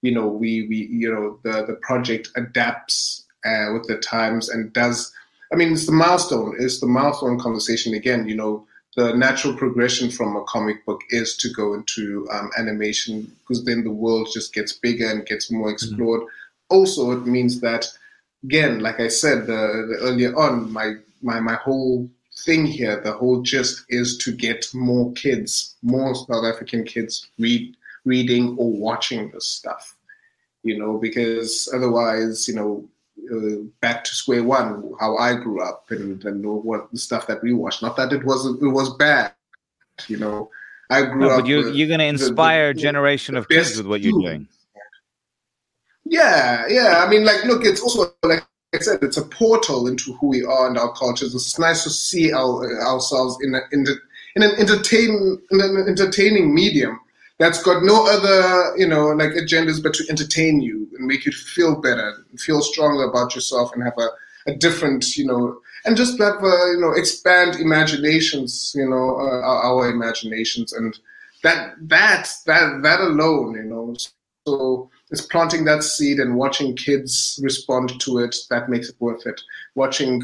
the project adapts with the times and does. I mean, it's the milestone. It's the milestone conversation again. The natural progression from a comic book is to go into animation, because then the world just gets bigger and gets more explored. Also, it means that, again, like I said earlier on, my whole thing here, the whole gist is to get more South African kids reading or watching this stuff, because otherwise, back to square one, how I grew up and what the stuff that we watched. Not that it was bad, I grew up. But you're going to inspire a generation of kids with what you're doing. Yeah. I mean, look, it's also, like I said, it's a portal into who we are and our cultures. It's nice to see ourselves in an entertaining medium that's got no other, agendas but to entertain you and make you feel better, feel stronger about yourself, and have a different, and just have, expand imaginations, our imaginations, and that alone, So it's planting that seed and watching kids respond to it. That makes it worth it. Watching,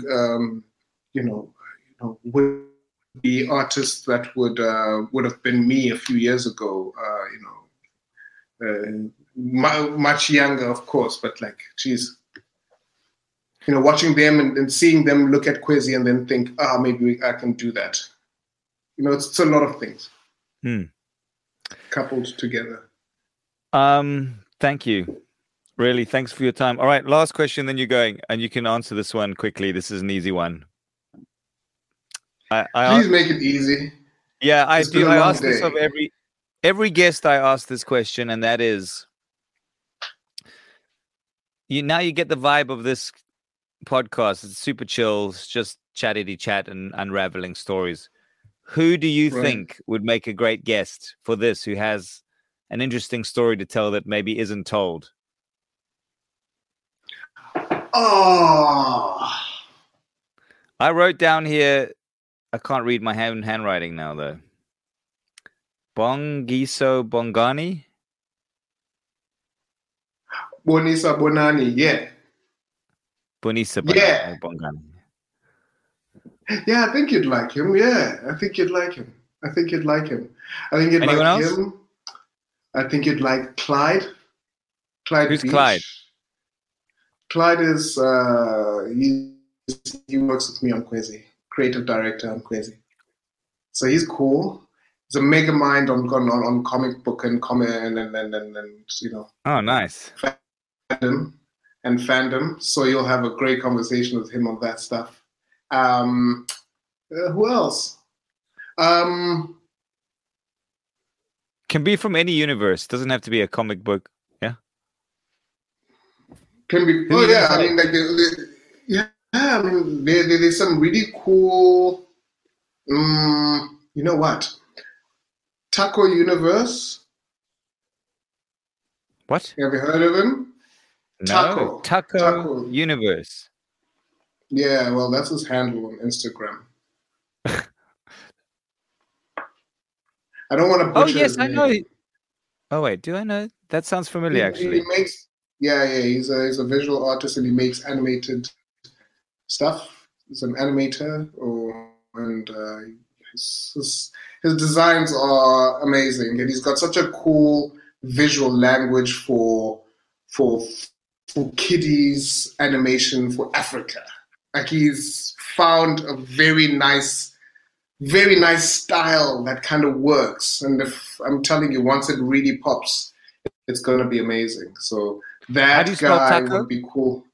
would be artists that would have been me a few years ago. Much younger, of course, but geez, watching them and seeing them look at Kwezi and then think, maybe I can do that. It's a lot of things coupled together. Thank you. Really, thanks for your time. All right, last question, then you're going, and you can answer this one quickly. This is an easy one. Please make it easy. Yeah, I do. I ask this of every guest. I ask this question, and that is, now you get the vibe of this podcast. It's super chill. It's just chatty chat and unraveling stories. Who do you think would make a great guest for this? Who has an interesting story to tell that maybe isn't told? Oh, I wrote down here. I can't read my own handwriting now, though. Bongiso Bongani? Bonisa Bonani, yeah. Bonisa Bongani. Yeah, I think you'd like him. Yeah, I think you'd like him. I think you'd like him. Anyone else? Him. I think you'd like Clyde. Who's Beach. Clyde? Clyde is he works with me on Kwezi. Creative director on Kwezi. So he's cool. He's a mega mind on comic book and Oh, nice. Fandom. So you'll have a great conversation with him on that stuff. Who else? Can be from any universe. Doesn't have to be a comic book. Yeah. Can be. Oh yeah. I mean, yeah. I mean, there's some really cool. You know what? Taco Universe. What? Have you heard of him? No. Taco Universe. Yeah, well, that's his handle on Instagram. I don't want to butcher his name. I know. Oh wait, do I know? That sounds familiar, actually. He makes, he's a visual artist and he makes animated stuff. He's an animator, and his designs are amazing, and he's got such a cool visual language for kiddies animation for Africa. Like, he's found a very nice style that kind of works. And if I'm telling you, once it really pops, it's going to be amazing. So that guy would be cool.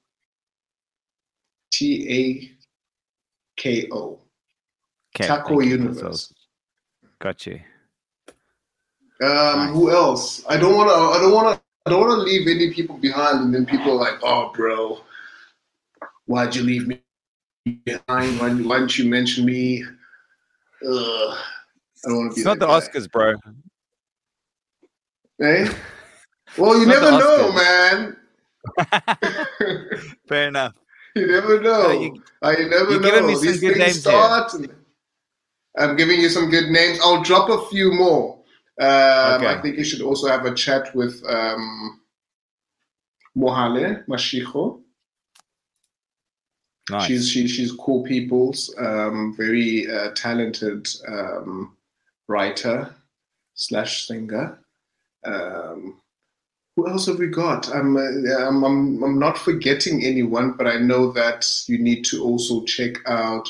Tako. Okay, Taco Universe. Got you. Nice. Who else? I don't want to leave any people behind, and then people are like, "Oh, bro, why'd you leave me behind? Why didn't you mention me?" I don't want to be. It's not the Oscars, bro. Hey, well, you never know, man. Fair enough. You never know. I never you're giving me know. some These good things names here. start. I'm giving you some good names. I'll drop a few more. Okay. I think you should also have a chat with Mohale Mashiko. Nice. She's cool people's very talented writer / singer. Who else have we got? I'm not forgetting anyone, but I know that you need to also check out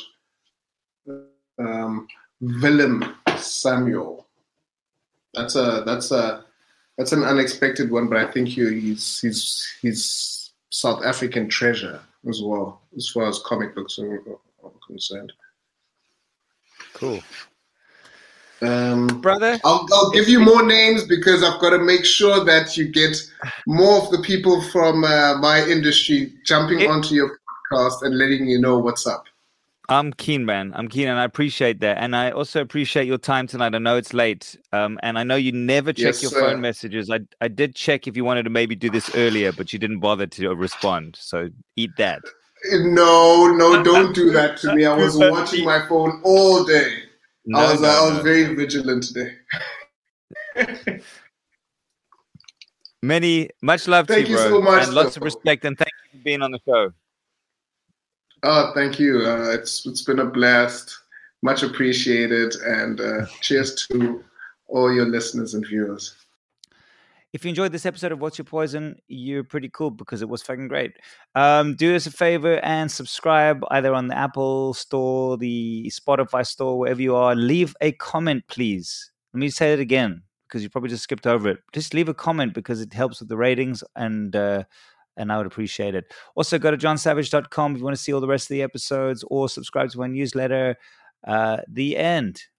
Willem Samuel. That's an unexpected one, but I think he's South African treasure as well, as far as comic books are concerned. Cool. Brother, I'll give you more names because I've got to make sure that you get more of the people from my industry jumping onto your podcast and letting you know what's up. I'm keen, man. I'm keen, and I appreciate that. And I also appreciate your time tonight. I know it's late, and I know you never check your phone messages. I did check if you wanted to maybe do this earlier, but you didn't bother to respond. So eat that. No, don't do that to me. I was watching my phone all day. I was very vigilant today. Much love to you, bro. So much, and lots of respect, and thank you for being on the show. Oh, thank you. It's been a blast. Much appreciated, and cheers to all your listeners and viewers. If you enjoyed this episode of What's Your Poison, you're pretty cool because it was fucking great. Do us a favor and subscribe either on the Apple Store, the Spotify Store, wherever you are. Leave a comment, please. Let me say it again because you probably just skipped over it. Just leave a comment because it helps with the ratings, and I would appreciate it. Also, go to johnsavage.com if you want to see all the rest of the episodes or subscribe to my newsletter. The end.